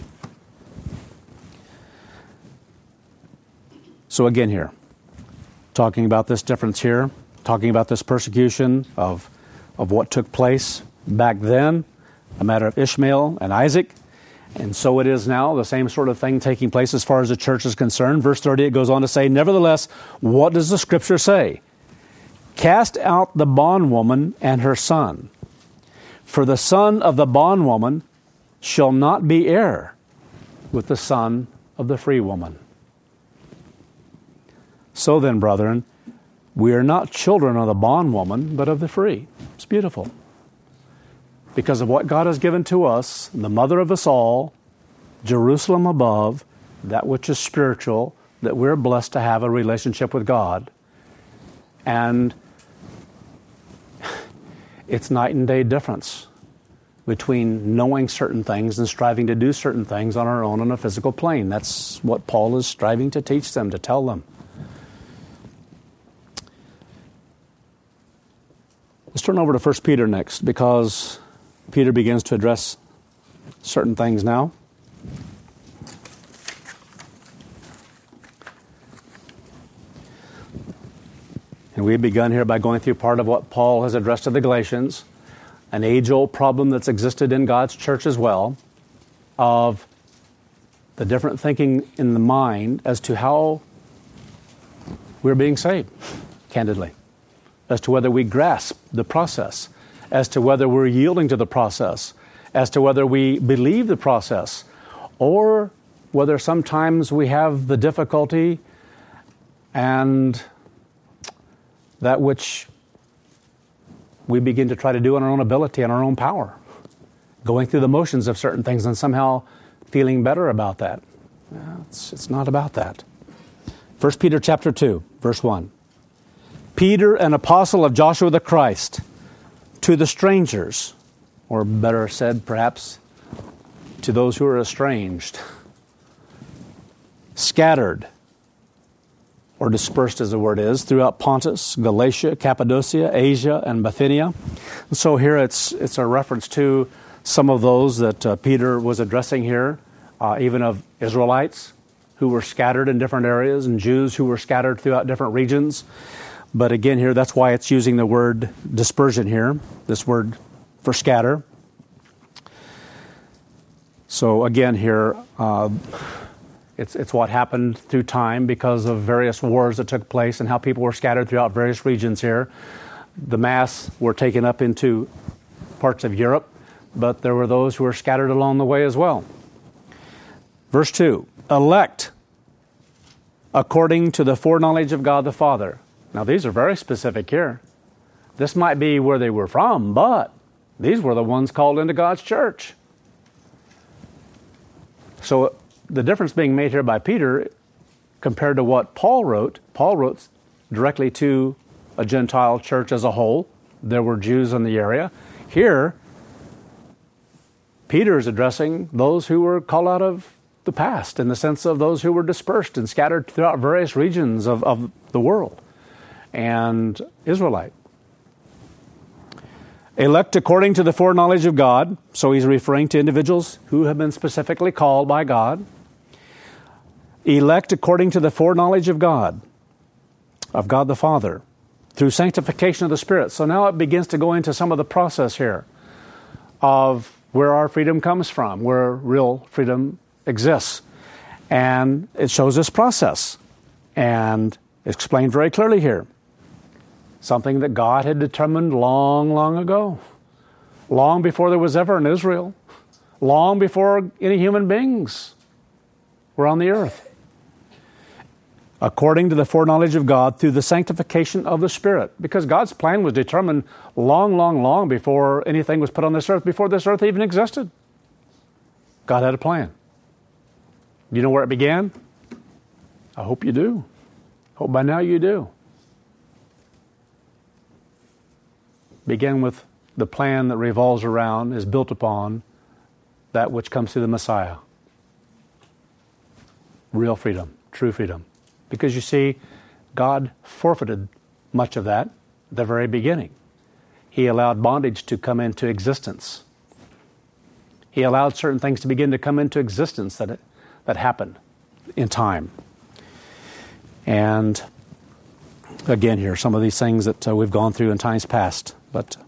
So again here, talking about this difference here, talking about this persecution of what took place back then, a matter of Ishmael and Isaac. And so it is now, the same sort of thing taking place as far as the church is concerned. Verse 30, it goes on to say, nevertheless, what does the Scripture say? Cast out the bondwoman and her son, for the son of the bondwoman shall not be heir with the son of the free woman. So then, brethren, we are not children of the bondwoman, but of the free. It's beautiful. Because of what God has given to us, the mother of us all, Jerusalem above, that which is spiritual, that we're blessed to have a relationship with God. And it's night and day difference between knowing certain things and striving to do certain things on our own on a physical plane. That's what Paul is striving to teach them, to tell them. Let's turn over to 1 Peter next, because Peter begins to address certain things now. And we've begun here by going through part of what Paul has addressed to the Galatians, an age-old problem that's existed in God's church as well, of the different thinking in the mind as to how we're being saved, candidly, as to whether we grasp the process, as to whether we're yielding to the process, as to whether we believe the process, or whether sometimes we have the difficulty and that which we begin to try to do on our own ability and our own power, going through the motions of certain things and somehow feeling better about that. It's not about that. 1 Peter chapter 2, verse 1. Peter, an apostle of Joshua the Christ, to the strangers, or better said, perhaps, to those who are estranged, scattered, or dispersed as the word is, throughout Pontus, Galatia, Cappadocia, Asia, and Bithynia. And so here it's a reference to some of those that Peter was addressing here, even of Israelites who were scattered in different areas and Jews who were scattered throughout different regions. But again here, that's why it's using the word dispersion here, this word for scatter. So again here, it's what happened through time because of various wars that took place and how people were scattered throughout various regions here. The mass were taken up into parts of Europe, but there were those who were scattered along the way as well. Verse 2, elect according to the foreknowledge of God the Father. Now these are very specific here. This might be where they were from, but these were the ones called into God's church. So the difference being made here by Peter compared to what Paul wrote directly to a Gentile church as a whole. There were Jews in the area. Here, Peter is addressing those who were called out of the past in the sense of those who were dispersed and scattered throughout various regions of the world. And Israelite. Elect according to the foreknowledge of God. So he's referring to individuals who have been specifically called by God. Elect according to the foreknowledge of God the Father, through sanctification of the Spirit. So now it begins to go into some of the process here of where our freedom comes from, where real freedom exists. And it shows this process. And it's explained very clearly here. Something that God had determined long, long ago. Long before there was ever an Israel. Long before any human beings We're on the earth. According to the foreknowledge of God through the sanctification of the Spirit. Because God's plan was determined long before anything was put on this earth, before this earth even existed. God had a plan. Do you know where it began? I hope you do. Hope by now you do. Began with the plan that revolves around, is built upon that which comes through the Messiah. Real freedom, true freedom. Because you see, God forfeited much of that at the very beginning. He allowed bondage to come into existence. He allowed certain things to begin to come into existence that happened in time. And again here, some of these things that we've gone through in times past. But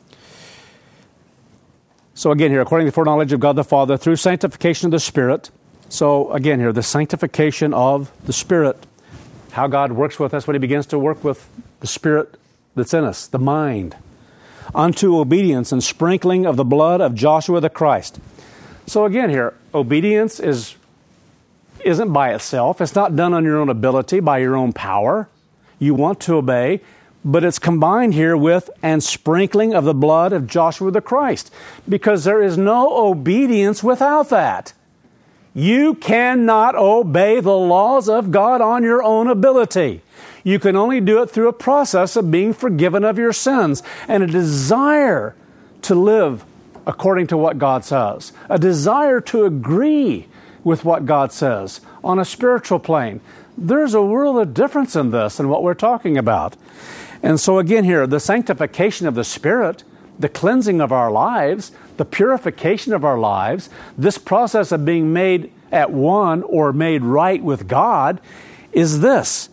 so again here, according to the foreknowledge of God the Father, through sanctification of the Spirit. So again here, the sanctification of the Spirit. How God works with us when He begins to work with the Spirit that's in us, the mind. Unto obedience and sprinkling of the blood of Joshua the Christ. So again here, obedience isn't by itself. It's not done on your own ability, by your own power. You want to obey, but it's combined here with and sprinkling of the blood of Joshua the Christ. Because there is no obedience without that. You cannot obey the laws of God on your own ability. You can only do it through a process of being forgiven of your sins and a desire to live according to what God says. A desire to agree with what God says on a spiritual plane. There's a world of difference in this and what we're talking about. And so again here, the sanctification of the Spirit, the cleansing of our lives, the purification of our lives, this process of being made at one or made right with God is this,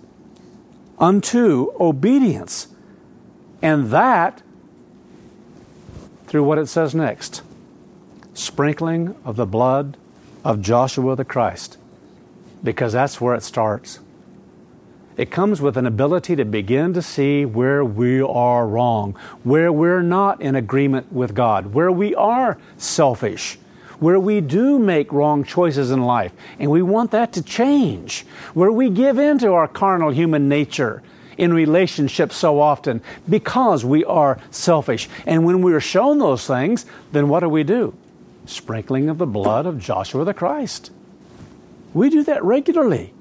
unto obedience. And that through what it says next, sprinkling of the blood of Joshua the Christ. Because that's where it starts. It comes with an ability to begin to see where we are wrong, where we're not in agreement with God, where we are selfish, where we do make wrong choices in life, and we want that to change, where we give in to our carnal human nature in relationships so often because we are selfish. And when we are shown those things, then what do? Sprinkling of the blood of Joshua the Christ. We do that regularly.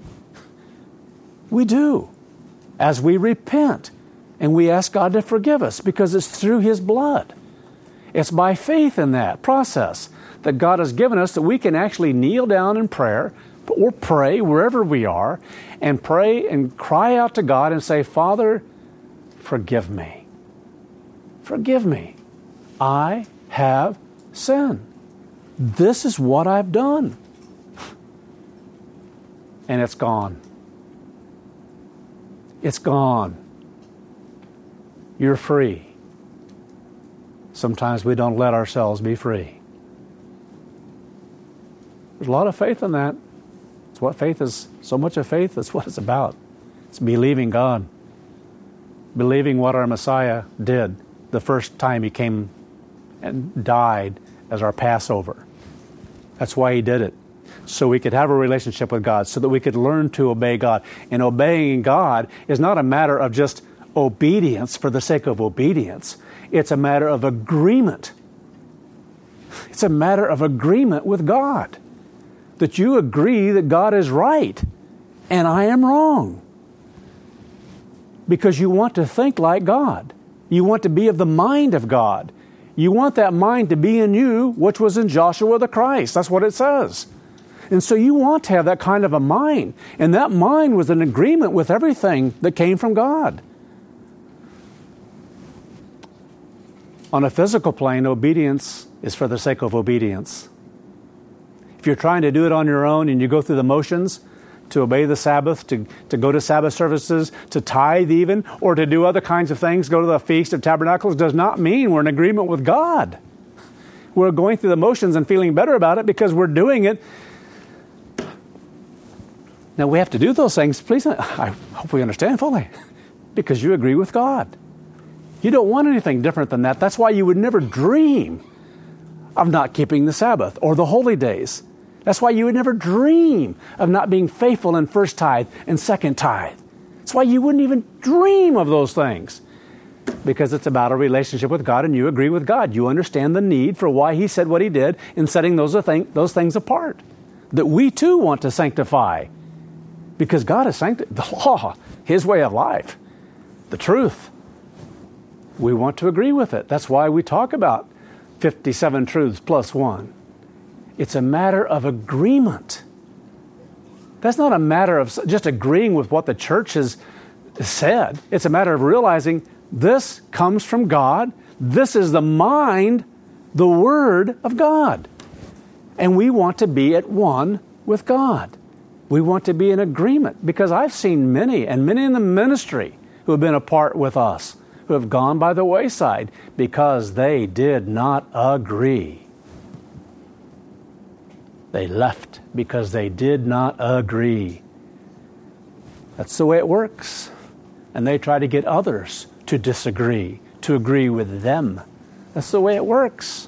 We do. As we repent and we ask God to forgive us because it's through His blood. It's by faith in that process that God has given us that we can actually kneel down in prayer or pray wherever we are and pray and cry out to God and say, Father, forgive me. Forgive me. I have sinned. This is what I've done. And it's gone. It's gone. You're free. Sometimes we don't let ourselves be free. There's a lot of faith in that. It's what faith is. So much of faith is what it's about. It's believing God. Believing what our Messiah did the first time He came and died as our Passover. That's why He did it. So we could have a relationship with God, so that we could learn to obey God. And obeying God is not a matter of just obedience for the sake of obedience. It's a matter of agreement. It's a matter of agreement with God. That you agree that God is right and I am wrong. Because you want to think like God. You want to be of the mind of God. You want that mind to be in you, which was in Joshua the Christ. That's what it says. And so you want to have that kind of a mind. And that mind was in agreement with everything that came from God. On a physical plane, obedience is for the sake of obedience. If you're trying to do it on your own and you go through the motions to obey the Sabbath, to go to Sabbath services, to tithe even, or to do other kinds of things, go to the Feast of Tabernacles, does not mean we're in agreement with God. We're going through the motions and feeling better about it because we're doing it. Now, we have to do those things, please, I hope we understand fully, because you agree with God. You don't want anything different than that. That's why you would never dream of not keeping the Sabbath or the holy days. That's why you would never dream of not being faithful in first tithe and second tithe. That's why you wouldn't even dream of those things. Because it's about a relationship with God and you agree with God. You understand the need for why He said what He did in setting those things apart. That we too want to sanctify. Because God has sanctified the law, His way of life, the truth. We want to agree with it. That's why we talk about 57 truths plus one. It's a matter of agreement. That's not a matter of just agreeing with what the church has said. It's a matter of realizing this comes from God. This is the mind, the Word of God. And we want to be at one with God. We want to be in agreement, because I've seen many, and many in the ministry, who have been apart with us, who have gone by the wayside because they did not agree. They left because they did not agree. That's the way it works. And they try to get others to disagree, to agree with them. That's the way it works.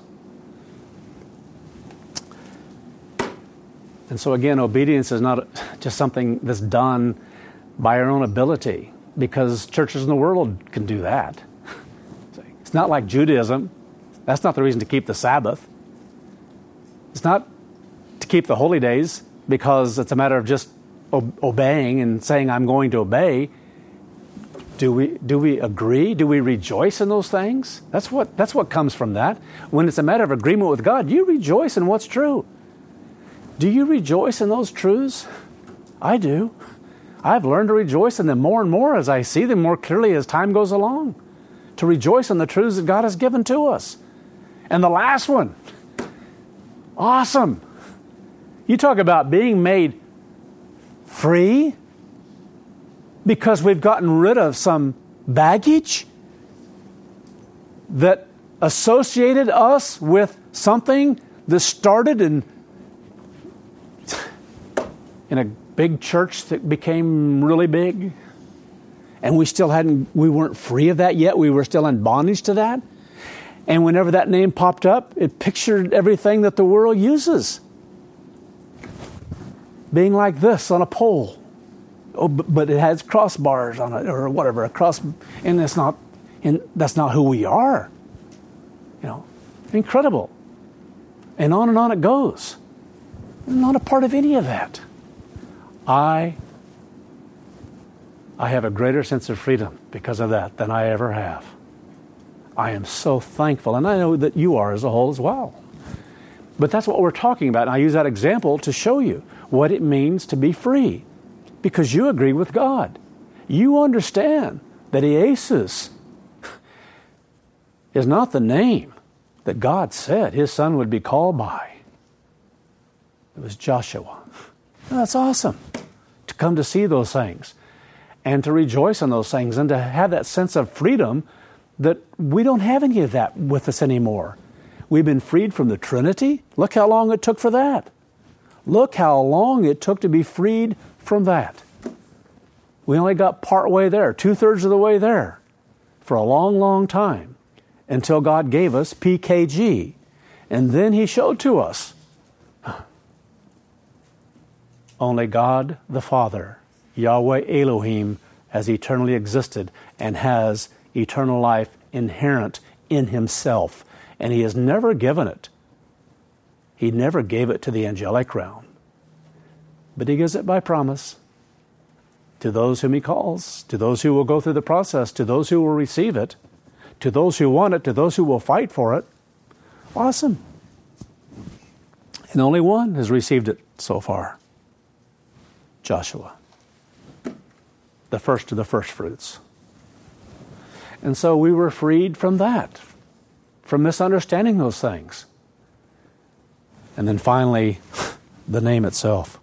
And so again, obedience is not just something that's done by our own ability, because churches in the world can do that. It's not like Judaism. That's not the reason to keep the Sabbath. It's not to keep the holy days because it's a matter of just obeying and saying, I'm going to obey. Do we agree? Do we rejoice in those things? That's what comes from that. When it's a matter of agreement with God, you rejoice in what's true. Do you rejoice in those truths? I do. I've learned to rejoice in them more and more as I see them more clearly as time goes along. To rejoice in the truths that God has given to us. And the last one, awesome. You talk about being made free because we've gotten rid of some baggage that associated us with something that started in a big church that became really big. And we weren't free of that yet. We were still in bondage to that. And whenever that name popped up, it pictured everything that the world uses. Being like this on a pole. Oh, but it has crossbars on it or whatever, and that's not who we are. Incredible. And on it goes. I'm not a part of any of that. I have a greater sense of freedom because of that than I ever have. I am so thankful, and I know that you are as a whole as well. But that's what we're talking about, and I use that example to show you what it means to be free, because you agree with God. You understand that Jesus is not the name that God said His Son would be called by. It was Joshua. And that's awesome to come to see those things and to rejoice in those things and to have that sense of freedom that we don't have any of that with us anymore. We've been freed from the Trinity. Look how long it took for that. Look how long it took to be freed from that. We only got part way there, 2/3 of the way there, for a long, long time, until God gave us PKG. And then He showed to us only God the Father, Yahweh Elohim, has eternally existed and has eternal life inherent in Himself. And He has never given it. He never gave it to the angelic realm. But He gives it by promise to those whom He calls, to those who will go through the process, to those who will receive it, to those who want it, to those who will fight for it. Awesome. And only one has received it so far. Joshua. The first of the first fruits. And so we were freed from that, from misunderstanding those things. And then finally, the name itself.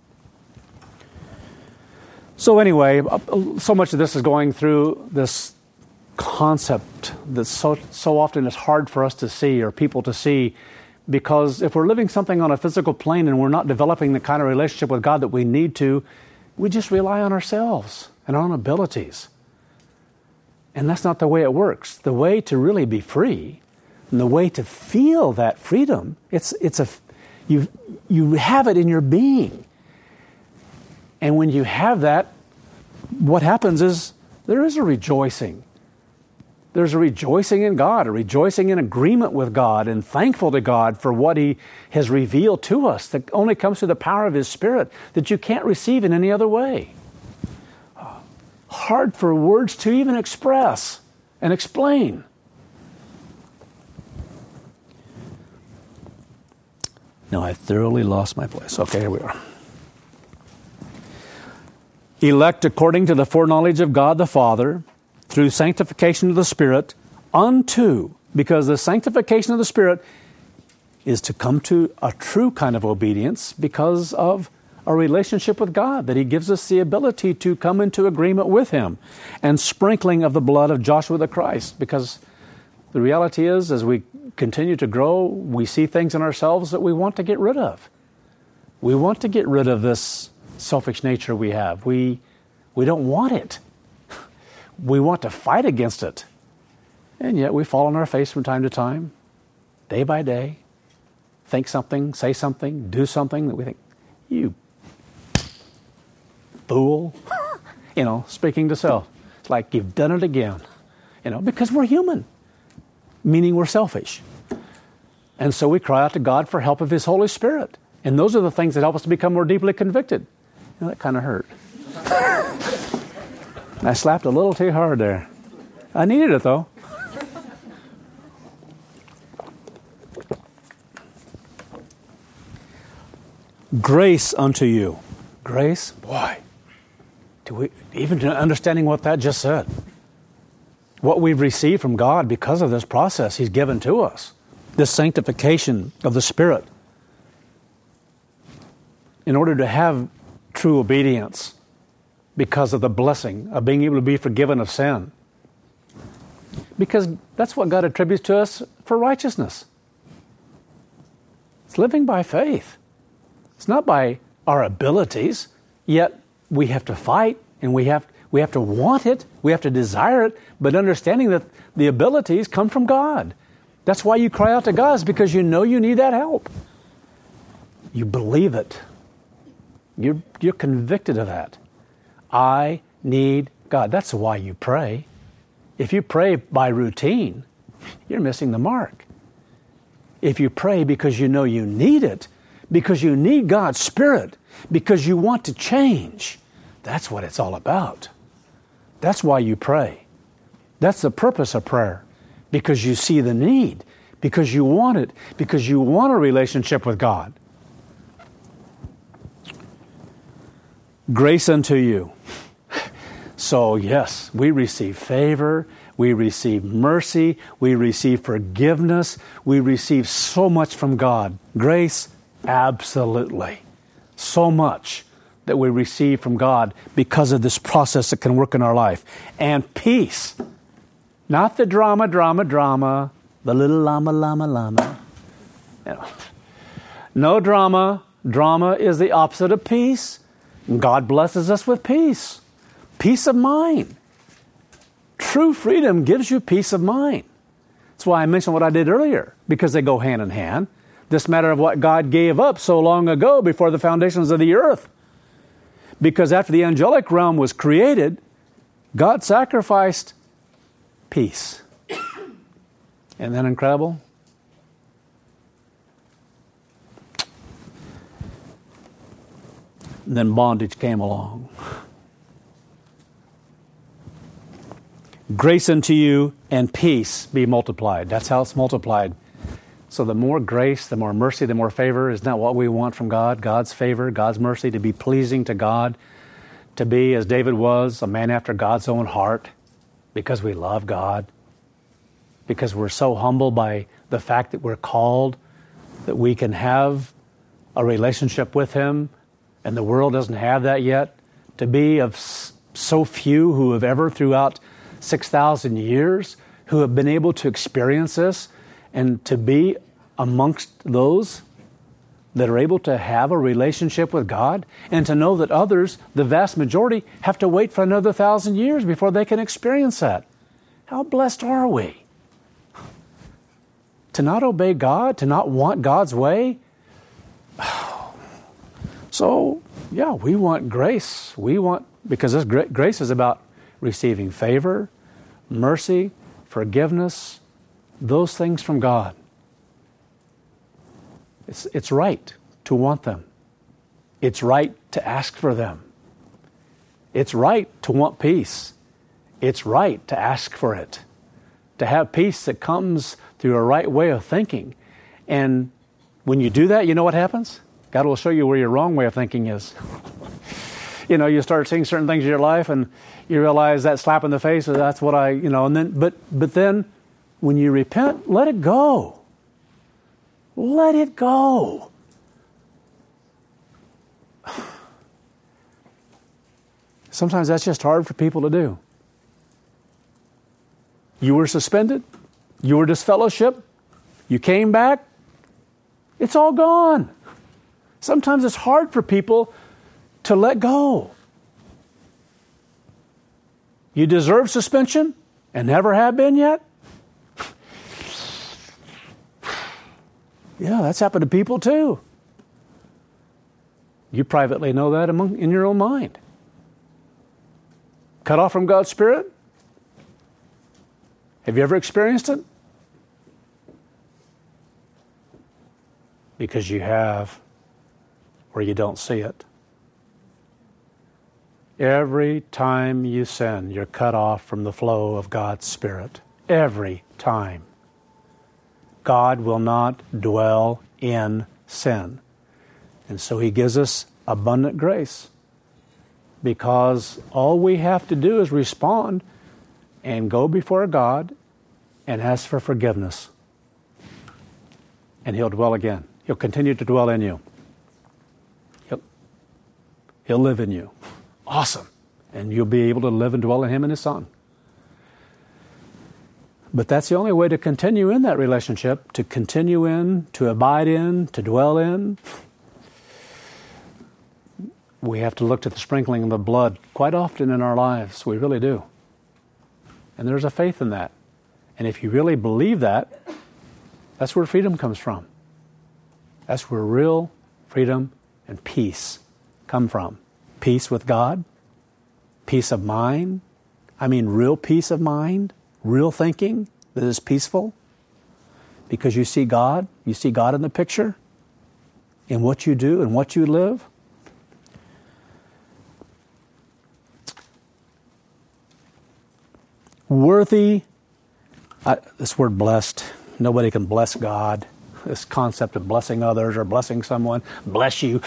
So anyway, so much of this is going through this concept that so often is hard for us to see or people to see, because if we're living something on a physical plane and we're not developing the kind of relationship with God that we need to, we just rely on ourselves and our own abilities. And that's not the way it works. The way to really be free, and the way to feel that freedom, You have it in your being. And when you have that, what happens is there is a rejoicing. There's a rejoicing in God, a rejoicing in agreement with God, and thankful to God for what He has revealed to us that only comes through the power of His Spirit that you can't receive in any other way. Hard for words to even express and explain. Now I thoroughly lost my place. Okay, here we are. Elect according to the foreknowledge of God the Father, through sanctification of the Spirit, unto, because the sanctification of the Spirit is to come to a true kind of obedience because of a relationship with God, that He gives us the ability to come into agreement with Him, and sprinkling of the blood of Joshua the Christ, because the reality is, as we continue to grow, we see things in ourselves that we want to get rid of. We want to get rid of this selfish nature we have. We don't want it. We want to fight against it. And yet we fall on our face from time to time, day by day, think something, say something, do something that we think, you fool, speaking to self. It's like, you've done it again, because we're human, meaning we're selfish. And so we cry out to God for help of His Holy Spirit. And those are the things that help us to become more deeply convicted. That kind of hurt. I slapped a little too hard there. I needed it, though. Grace unto you. Grace? Boy. Do we even understanding what that just said? What we've received from God because of this process He's given to us. This sanctification of the Spirit. In order to have true obedience, because of the blessing of being able to be forgiven of sin. Because that's what God attributes to us for righteousness. It's living by faith. It's not by our abilities, yet we have to fight and we have to want it, we have to desire it, but understanding that the abilities come from God. That's why you cry out to God, is because you know you need that help. You believe it. You're convicted of that. I need God. That's why you pray. If you pray by routine, you're missing the mark. If you pray because you know you need it, because you need God's Spirit, because you want to change, that's what it's all about. That's why you pray. That's the purpose of prayer. Because you see the need, because you want it, because you want a relationship with God. Grace unto you. So yes, we receive favor, we receive mercy, we receive forgiveness, we receive so much from God. Grace, absolutely. So much that we receive from God because of this process that can work in our life. And peace. Not the drama, the little llama. No drama. Drama is the opposite of peace. God blesses us with peace. Peace of mind. True freedom gives you peace of mind. That's why I mentioned what I did earlier, because they go hand in hand. This matter of what God gave up so long ago before the foundations of the earth. Because after the angelic realm was created, God sacrificed peace. Isn't that incredible? And then bondage came along. Grace unto you and peace be multiplied. That's how it's multiplied. So the more grace, the more mercy, the more favor. Isn't that what we want from God? God's favor, God's mercy, to be pleasing to God, to be, as David was, a man after God's own heart, because we love God, because we're so humbled by the fact that we're called, that we can have a relationship with Him, and the world doesn't have that yet. To be of so few who have ever, throughout 6,000 years, who have been able to experience this, and to be amongst those that are able to have a relationship with God, and to know that others, the vast majority, have to wait for another 1,000 years before they can experience that. How blessed are we? To not obey God, to not want God's way, So, yeah, we want grace. Because this grace is about receiving favor, mercy, forgiveness, those things from God. It's right to want them. It's right to ask for them. It's right to want peace. It's right to ask for it. To have peace that comes through a right way of thinking. And when you do that, you know what happens? God will show you where your wrong way of thinking is. You start seeing certain things in your life and you realize that slap in the face, that's what and then, but then when you repent, let it go. Let it go. Sometimes that's just hard for people to do. You were suspended. You were disfellowshipped. You came back. It's all gone. Sometimes it's hard for people to let go. You deserve suspension and never have been yet? Yeah, that's happened to people too. You privately know that in your own mind. Cut off from God's Spirit? Have you ever experienced it? Because you have, or you don't see it. Every time you sin, you're cut off from the flow of God's Spirit. Every time. God will not dwell in sin. And so He gives us abundant grace. Because all we have to do is respond and go before God and ask for forgiveness. And He'll dwell again. He'll continue to dwell in you. He'll live in you. Awesome. And you'll be able to live and dwell in Him and His Son. But that's the only way to continue in that relationship, to continue in, to abide in, to dwell in. We have to look to the sprinkling of the blood quite often in our lives. We really do. And there's a faith in that. And if you really believe that, that's where freedom comes from. That's where real freedom and peace come from. Peace with God, peace of mind. I mean real peace of mind, real thinking that is peaceful. Because you see God in the picture, in what you do and what you live. Worthy, this word blessed, nobody can bless God. This concept of blessing others or blessing someone, bless you.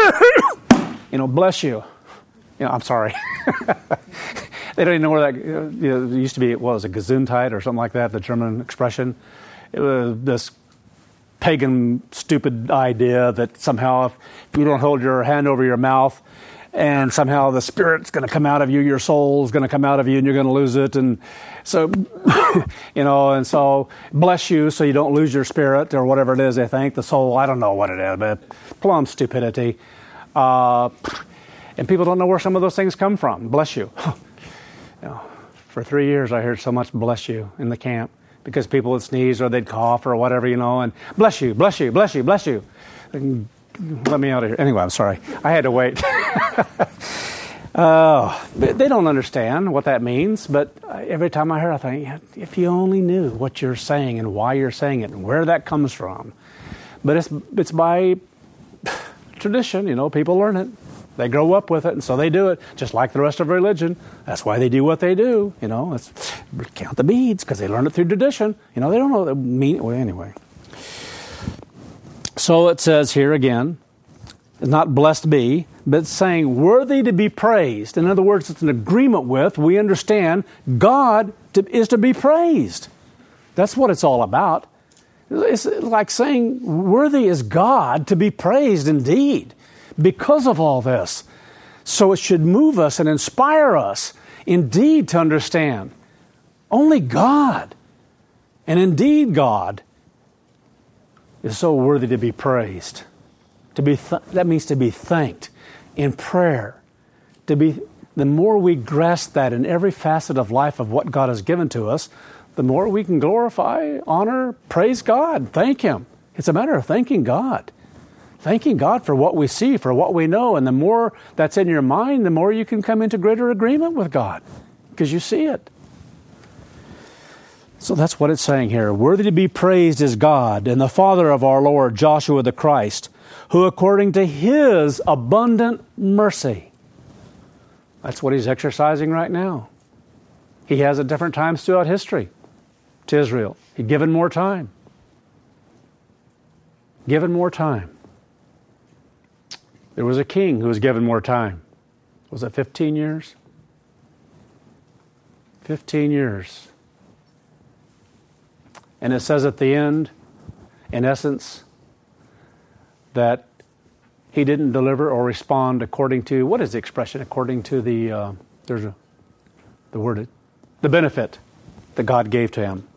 Bless you. I'm sorry. They don't even know where that, it used to be, it was a Gesundheit or something like that, the German expression. It was this pagan, stupid idea that somehow if you don't hold your hand over your mouth and somehow the Spirit's going to come out of you, your soul's going to come out of you and you're going to lose it. And so, and so bless you so you don't lose your spirit or whatever it is they think, the soul, I don't know what it is, but plumb stupidity. And people don't know where some of those things come from. Bless you. For 3 years I heard so much bless you in the camp because people would sneeze or they'd cough or whatever, and bless you, bless you, bless you, bless you. And let me out of here. Anyway, I'm sorry. I had to wait. They don't understand what that means, but every time I hear it, I think, if you only knew what you're saying and why you're saying it and where that comes from. But it's by tradition, people learn it. They grow up with it, and so they do it, just like the rest of religion. That's why they do what they do, It's count the beads, because they learn it through tradition. They don't know what it means. Well, anyway. So it says here again, not blessed be, but saying worthy to be praised. In other words, it's an agreement with, we understand, God is to be praised. That's what it's all about. It's like saying worthy is God to be praised indeed because of all this. So it should move us and inspire us indeed to understand only God, and indeed God, is so worthy to be praised. That means to be thanked in prayer. The more we grasp that in every facet of life of what God has given to us, the more we can glorify, honor, praise God, thank Him. It's a matter of thanking God. thanking God for what we see, for what we know. And the more that's in your mind, the more you can come into greater agreement with God because you see it. So that's what it's saying here. Worthy to be praised is God and the Father of our Lord, Joshua the Christ, who according to His abundant mercy. That's what He's exercising right now. He has at different times throughout history to Israel. He'd given more time. Given more time. There was a king who was given more time. Was it 15 years? 15 years. And it says at the end, in essence, that he didn't deliver or respond according to, what is the expression? According to the benefit that God gave to him.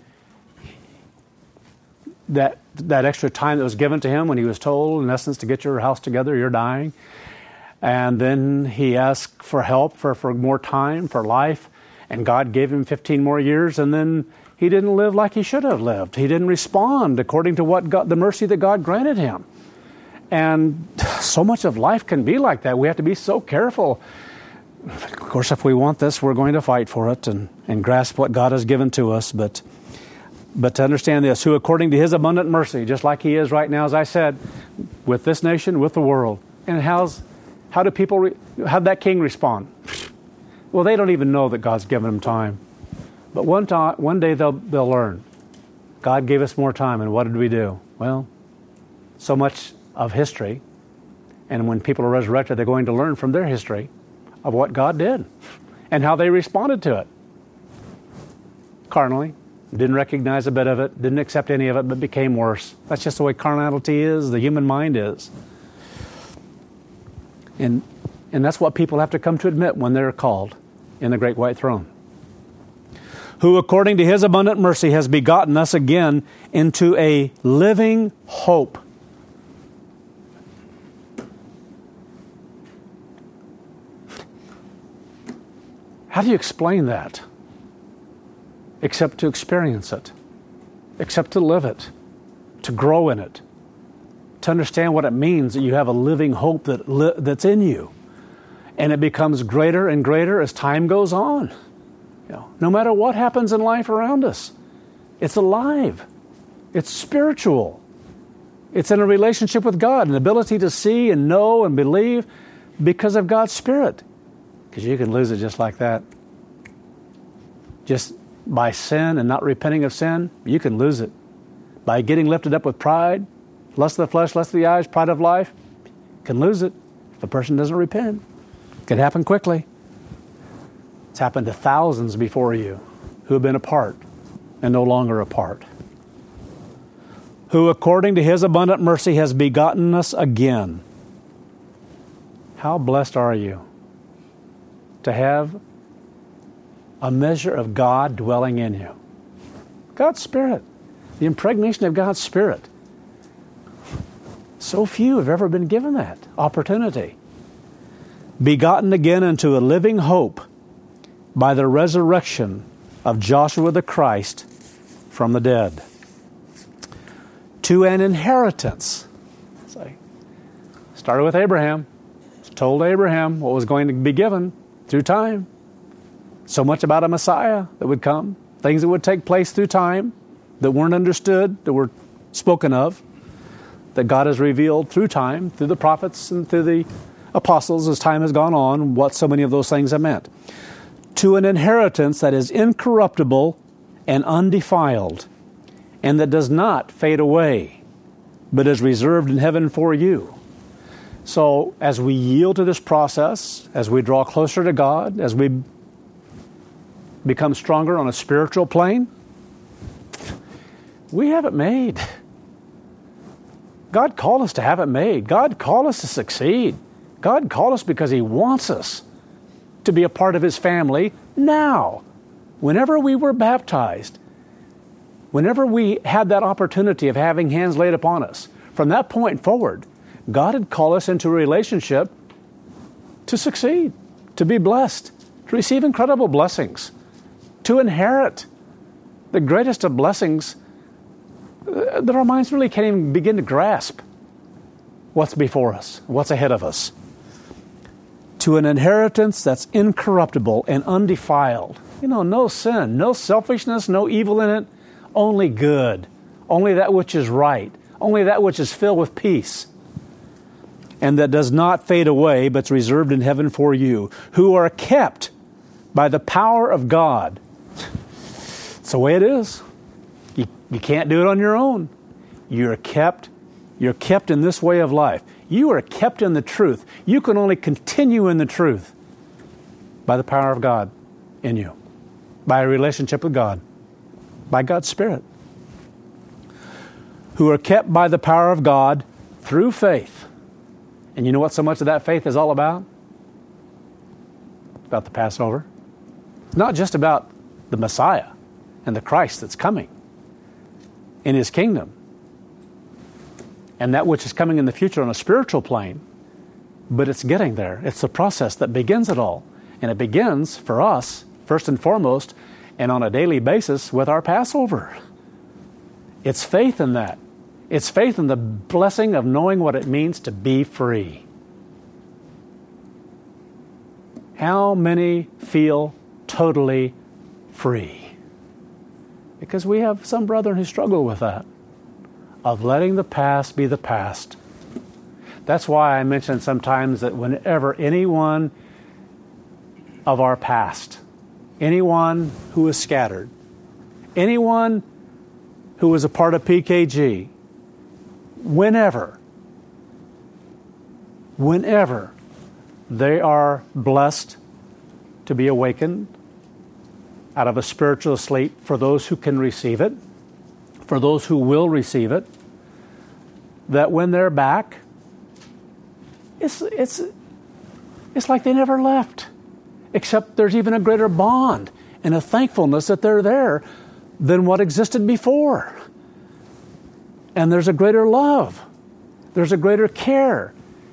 That extra time that was given to him when he was told, in essence, to get your house together, you're dying. And then he asked for help, for more time, for life. And God gave him 15 more years, and then he didn't live like he should have lived. He didn't respond according to the mercy that God granted him. And so much of life can be like that. We have to be so careful. Of course, if we want this, we're going to fight for it and grasp what God has given to us. But to understand this, who according to His abundant mercy, just like He is right now, as I said, with this nation, with the world. And how'd that king respond? Well, they don't even know that God's given them time. But one day they'll learn. God gave us more time, and what did we do? Well, so much of history, and when people are resurrected, they're going to learn from their history of what God did and how they responded to it. Carnally, didn't recognize a bit of it, didn't accept any of it, but became worse. That's just the way carnality is, the human mind is. And that's what people have to come to admit when they're called in the great white throne. Who according to His abundant mercy has begotten us again into a living hope. How do you explain that? Except to experience it, except to live it, to grow in it, to understand what it means that you have a living hope that's in you. And it becomes greater and greater as time goes on. No matter what happens in life around us, it's alive. It's spiritual. It's in a relationship with God, an ability to see and know and believe because of God's Spirit. Because you can lose it just like that. Just by sin and not repenting of sin, you can lose it. By getting lifted up with pride, lust of the flesh, lust of the eyes, pride of life, you can lose it if a person doesn't repent. It can happen quickly. It's happened to thousands before you who have been apart and no longer apart. Who according to His abundant mercy has begotten us again. How blessed are you to have a measure of God dwelling in you. God's Spirit. The impregnation of God's Spirit. So few have ever been given that opportunity. Begotten again into a living hope by the resurrection of Joshua the Christ from the dead. To an inheritance. Started with Abraham. Told Abraham what was going to be given through time. So much about a Messiah that would come. Things that would take place through time that weren't understood, that were spoken of, that God has revealed through time, through the prophets and through the apostles as time has gone on, what so many of those things have meant. To an inheritance that is incorruptible and undefiled, and that does not fade away, but is reserved in heaven for you. So as we yield to this process, as we draw closer to God, as we become stronger on a spiritual plane, we have it made. God called us to have it made. God called us to succeed. God called us because He wants us to be a part of His family now. Whenever we were baptized, whenever we had that opportunity of having hands laid upon us, from that point forward, God had called us into a relationship to succeed, to be blessed, to receive incredible blessings, to inherit the greatest of blessings that our minds really can't even begin to grasp. what's before us, what's ahead of us. To an inheritance that's incorruptible and undefiled. No sin, no selfishness, no evil in it, only good, only that which is right, only that which is filled with peace, and that does not fade away, but is reserved in heaven for you, who are kept by the power of God. It's the way it is. You can't do it on your own. You're kept in this way of life. You are kept in the truth. You can only continue in the truth by the power of God in you, by a relationship with God, by God's Spirit. Who are kept by the power of God through faith. And you know what so much of that faith is all about? About the Passover. It's not just about the Messiah and the Christ that's coming in His kingdom, and that which is coming in the future on a spiritual plane. But it's getting there. It's the process that begins it all. And it begins for us, first and foremost, and on a daily basis with our Passover. It's faith in that. It's faith in the blessing of knowing what it means to be free. How many feel totally free? Because we have some brethren who struggle with that, of letting the past be the past. That's why I mention sometimes that whenever anyone of our past, anyone who is scattered, anyone who was a part of PKG, whenever they are blessed to be awakened out of a spiritual sleep, for those who can receive it, for those who will receive it, that when they're back, it's like they never left, except there's even a greater bond and a thankfulness that they're there than what existed before. And there's a greater love. There's a greater care.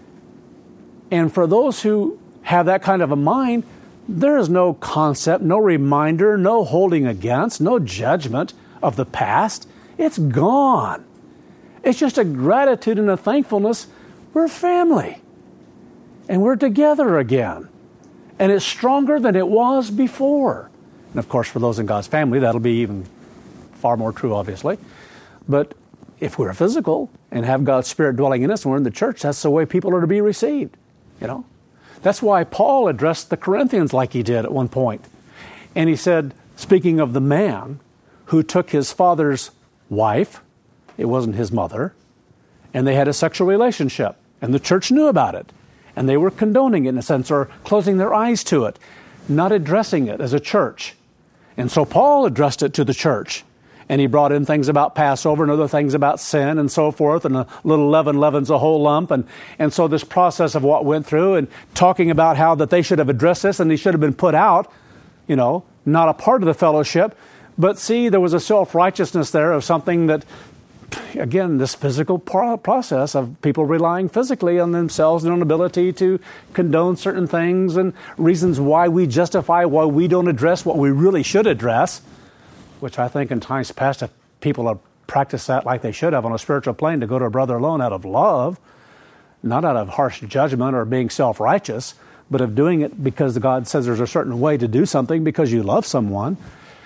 And for those who have that kind of a mind, there is no concept, no reminder, no holding against, no judgment of the past. It's gone. It's just a gratitude and a thankfulness. We're family. And we're together again. And it's stronger than it was before. And of course, for those in God's family, that'll be even far more true, obviously. But if we're physical and have God's Spirit dwelling in us and we're in the church, that's the way people are to be received. That's why Paul addressed the Corinthians like he did at one point. And he said, speaking of the man who took his father's wife, it wasn't his mother, and they had a sexual relationship, and the church knew about it, and they were condoning it in a sense, or closing their eyes to it, not addressing it as a church. And so Paul addressed it to the church, and he brought in things about Passover and other things about sin and so forth, and a little leaven leavens a whole lump. And so this process of what went through, and talking about how that they should have addressed this and he should have been put out, not a part of the fellowship. But see, there was a self-righteousness there of something that, again, this physical process of people relying physically on themselves and on ability to condone certain things and reasons why we justify why we don't address what we really should address, which I think in times past, if people have practiced that like they should have on a spiritual plane, to go to a brother alone out of love, not out of harsh judgment or being self-righteous, but of doing it because God says there's a certain way to do something because you love someone.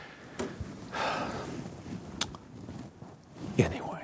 Anyway.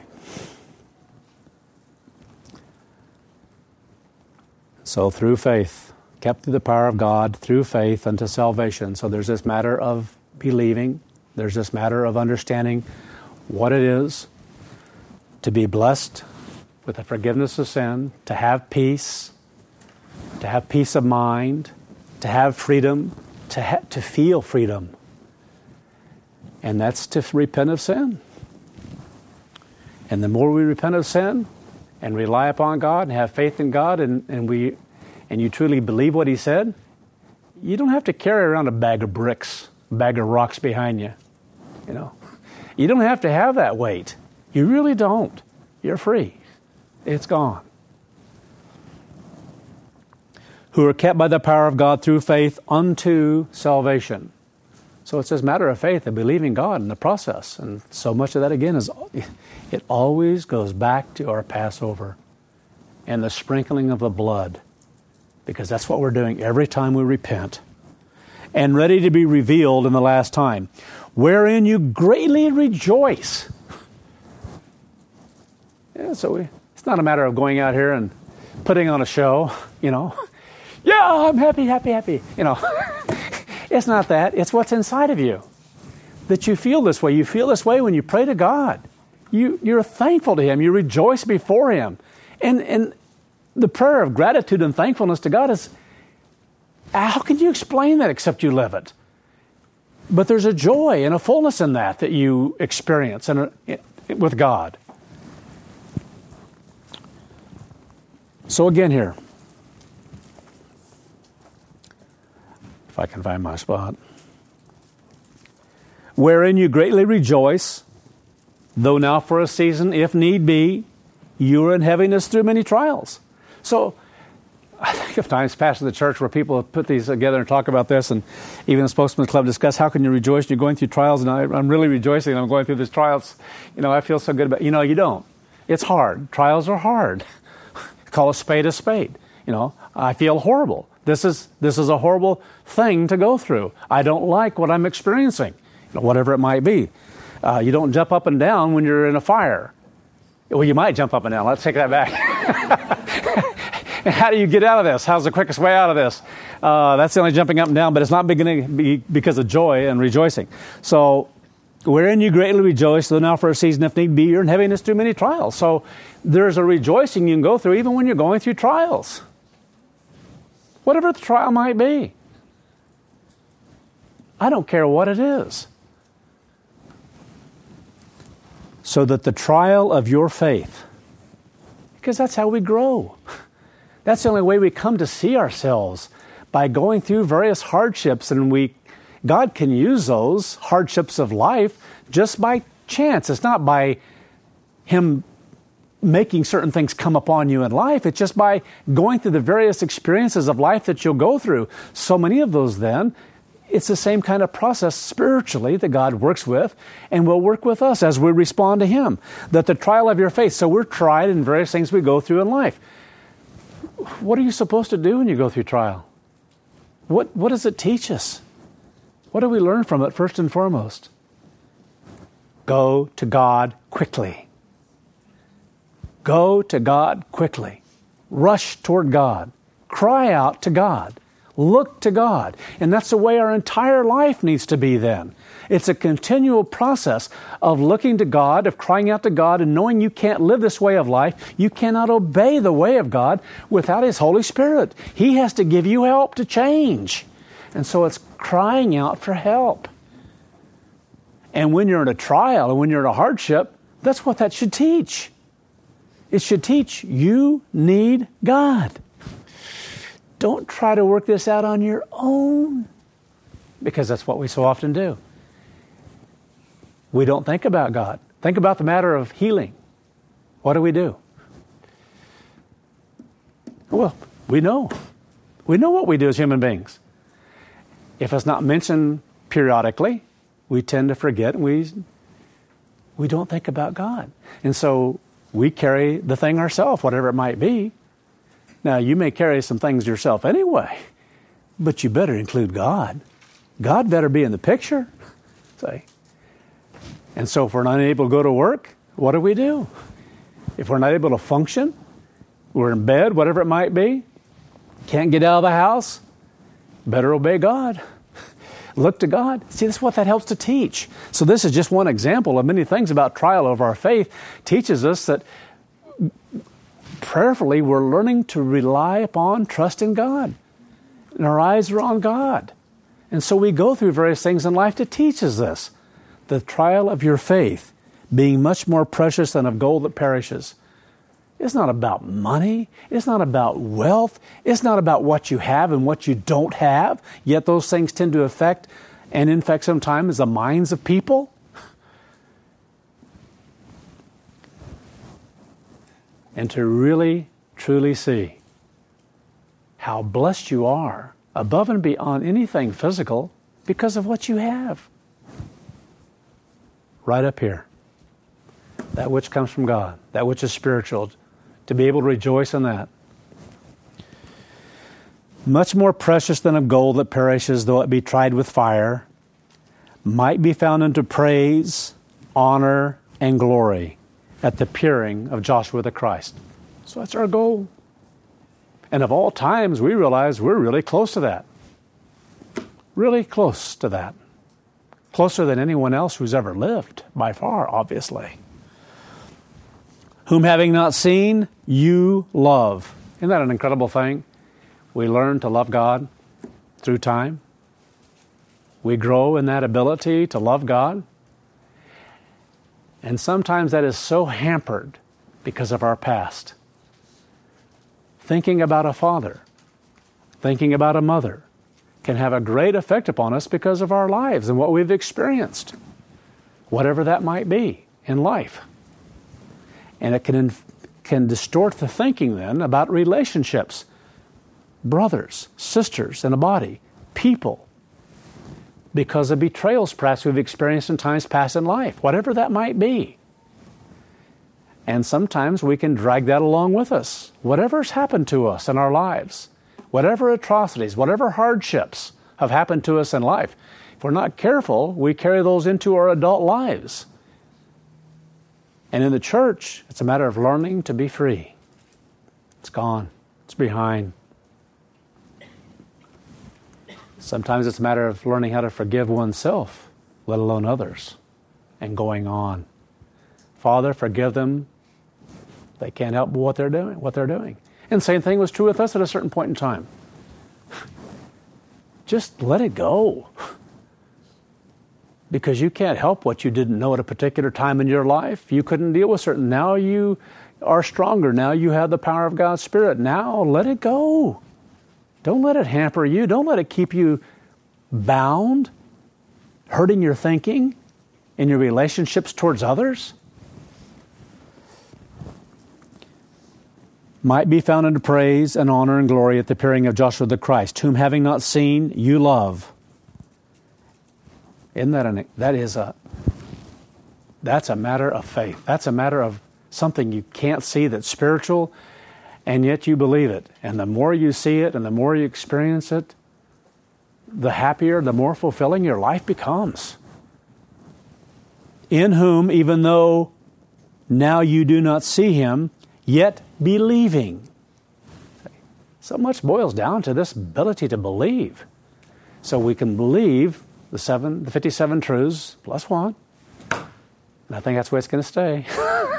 So through faith, kept through the power of God, through faith unto salvation. So there's this matter of believing. There's this matter of understanding what it is to be blessed with the forgiveness of sin, to have peace of mind, to have freedom, to feel freedom. And that's to repent of sin. And the more we repent of sin and rely upon God and have faith in God and you truly believe what He said, you don't have to carry around a bag of bricks, a bag of rocks behind you. You don't have to have that weight. You really don't. You're free. It's gone. Who are kept by the power of God through faith unto salvation. So it's this matter of faith and believing God in the process. And so much of that, again, it always goes back to our Passover. and the sprinkling of the blood, because that's what we're doing every time we repent, and ready to be revealed in the last time, wherein you greatly rejoice. Yeah, so it's not a matter of going out here and putting on a show, Yeah, I'm happy. It's not that. It's what's inside of you that you feel this way. You feel this way when you pray to God. You're thankful to Him. You rejoice before Him. And the prayer of gratitude and thankfulness to God is, how can you explain that except you live it? But there's a joy and a fullness in that you experience with God. So again here, if I can find my spot. Wherein you greatly rejoice, though now for a season, if need be, you are in heaviness through many trials. So I think of times past in the church where people have put these together and talk about this, and even the Spokesman Club discuss how can you rejoice when you're going through trials, and I'm really rejoicing I'm going through these trials. I feel so good about it. You don't. It's hard. Trials are hard. Call a spade a spade. I feel horrible. This is a horrible thing to go through. I don't like what I'm experiencing, whatever it might be. You don't jump up and down when you're in a fire. Well, you might jump up and down. Let's take that back. How do you get out of this? How's the quickest way out of this? That's the only jumping up and down, but it's not beginning to be because of joy and rejoicing. So, wherein you greatly rejoice, though now for a season, if need be, you're in heaviness through many trials. So, there's a rejoicing you can go through even when you're going through trials. Whatever the trial might be. I don't care what it is. So that the trial of your faith, because that's how we grow. That's the only way we come to see ourselves, by going through various hardships, and God can use those hardships of life just by chance. It's not by Him making certain things come upon you in life. It's just by going through the various experiences of life that you'll go through. So many of those then, it's the same kind of process spiritually that God works with and will work with us as we respond to Him. That the trial of your faith, so we're tried in various things we go through in life. What are you supposed to do when you go through trial? What does it teach us? What do we learn from it first and foremost? Go to God quickly. Go to God quickly. Rush toward God. Cry out to God. Look to God. And that's the way our entire life needs to be then. It's a continual process of looking to God, of crying out to God, and knowing you can't live this way of life. You cannot obey the way of God without His Holy Spirit. He has to give you help to change. And so it's crying out for help. And when you're in a trial and when you're in a hardship, that's what that should teach. It should teach you need God. Don't try to work this out on your own, because that's what we so often do. We don't think about God. Think about the matter of healing. What do? Well, we know. We know what we do as human beings. If it's not mentioned periodically, we tend to forget, and we don't think about God. And so we carry the thing ourselves, whatever it might be. Now, you may carry some things yourself anyway, but you better include God. God better be in the picture. Say. And so if we're not able to go to work, what do? If we're not able to function, we're in bed, whatever it might be, can't get out of the house, better obey God. Look to God. See, this is what that helps to teach. So this is just one example of many things about trial of our faith. Teaches us that prayerfully we're learning to rely upon, trust in God. And our eyes are on God. And so we go through various things in life that teaches this. The trial of your faith being much more precious than of gold that perishes. It's not about money. It's not about wealth. It's not about what you have and what you don't have. Yet those things tend to affect and infect sometimes the minds of people. And to really, truly see how blessed you are above and beyond anything physical because of what you have. Right up here. That which comes from God, that which is spiritual, to be able to rejoice in that. Much more precious than of gold that perishes, though it be tried with fire, might be found unto praise, honor, and glory at the appearing of Joshua the Christ. So that's our goal. And of all times, we realize we're really close to that. Really close to that. Closer than anyone else who's ever lived, by far, obviously. Whom having not seen, you love. Isn't that an incredible thing? We learn to love God through time. We grow in that ability to love God. And sometimes that is so hampered because of our past. Thinking about a father, thinking about a mother, can have a great effect upon us because of our lives and what we've experienced, whatever that might be in life. And it can distort the thinking then about relationships, brothers, sisters in a body, people, because of betrayals perhaps we've experienced in times past in life, whatever that might be. And sometimes we can drag that along with us. Whatever's happened to us in our lives, whatever atrocities, whatever hardships have happened to us in life, if we're not careful, we carry those into our adult lives. And in the church, it's a matter of learning to be free. It's gone. It's behind. Sometimes it's a matter of learning how to forgive oneself, let alone others, and going on. Father, forgive them. They can't help what they're doing. And the same thing was true with us at a certain point in time. Just let it go. Because you can't help what you didn't know at a particular time in your life. You couldn't deal with certain. Now you are stronger. Now you have the power of God's Spirit. Now let it go. Don't let it hamper you. Don't let it keep you bound, hurting your thinking in your relationships towards others. Might be found unto praise and honor and glory at the appearing of Joshua the Christ, whom having not seen, you love. Isn't that's a matter of faith. That's a matter of something you can't see that's spiritual, and yet you believe it. And the more you see it and the more you experience it, the happier, the more fulfilling your life becomes. In whom, even though now you do not see him, yet believing. So much boils down to this ability to believe. So we can believe the 57 truths plus one. And I think that's where it's going to stay.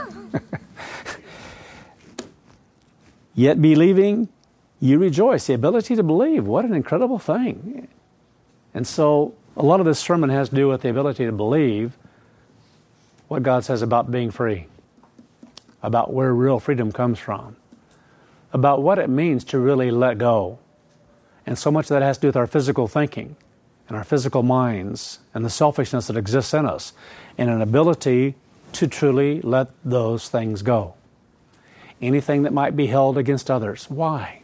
Yet believing, you rejoice. The ability to believe. What an incredible thing. And so a lot of this sermon has to do with the ability to believe what God says about being free, about where real freedom comes from, about what it means to really let go. And so much of that has to do with our physical thinking and our physical minds and the selfishness that exists in us and an ability to truly let those things go. Anything that might be held against others. Why?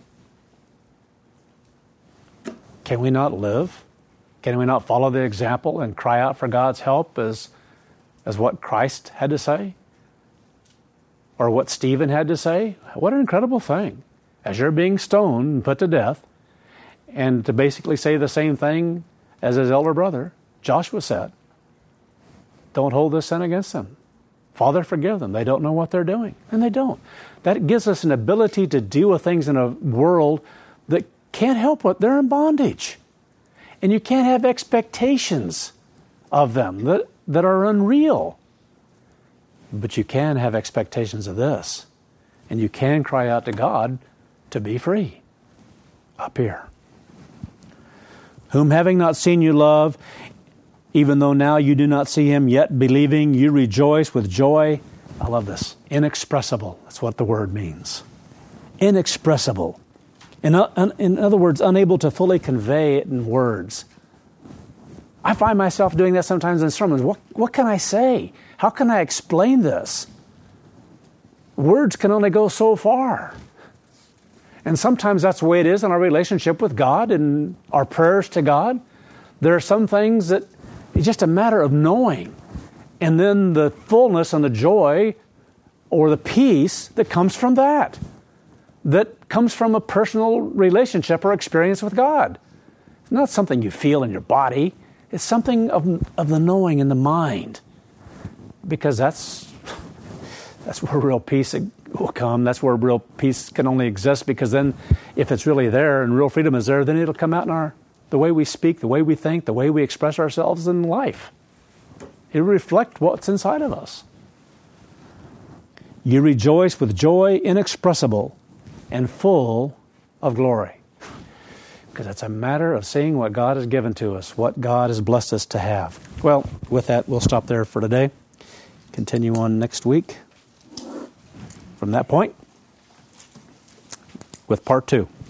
Can we not live? Can we not follow the example and cry out for God's help as what Christ had to say? Or what Stephen had to say? What an incredible thing. As you're being stoned and put to death, and to basically say the same thing as his elder brother, Joshua said. Don't hold this sin against them. Father, forgive them. They don't know what they're doing. And they don't. That gives us an ability to deal with things in a world that can't help it. They're in bondage. And you can't have expectations of them that are unreal. But you can have expectations of this. And you can cry out to God to be free. Up here. Whom having not seen you love, even though now you do not see him, yet believing you rejoice with joy. I love this. Inexpressible. That's what the word means. Inexpressible. In other words, unable to fully convey it in words. I find myself doing that sometimes in sermons. What can I say? How can I explain this? Words can only go so far. And sometimes that's the way it is in our relationship with God and our prayers to God. There are some things that it's just a matter of knowing. And then the fullness and the joy or the peace that comes from that comes from a personal relationship or experience with God. It's not something you feel in your body. It's something of the knowing in the mind. Because that's where real peace will come. That's where real peace can only exist, because then if it's really there and real freedom is there, then it'll come out in the way we speak, the way we think, the way we express ourselves in life. It'll reflect what's inside of us. You rejoice with joy inexpressible and full of glory. Because it's a matter of seeing what God has given to us, what God has blessed us to have. Well, with that, we'll stop there for today. Continue on next week from that point with part 2.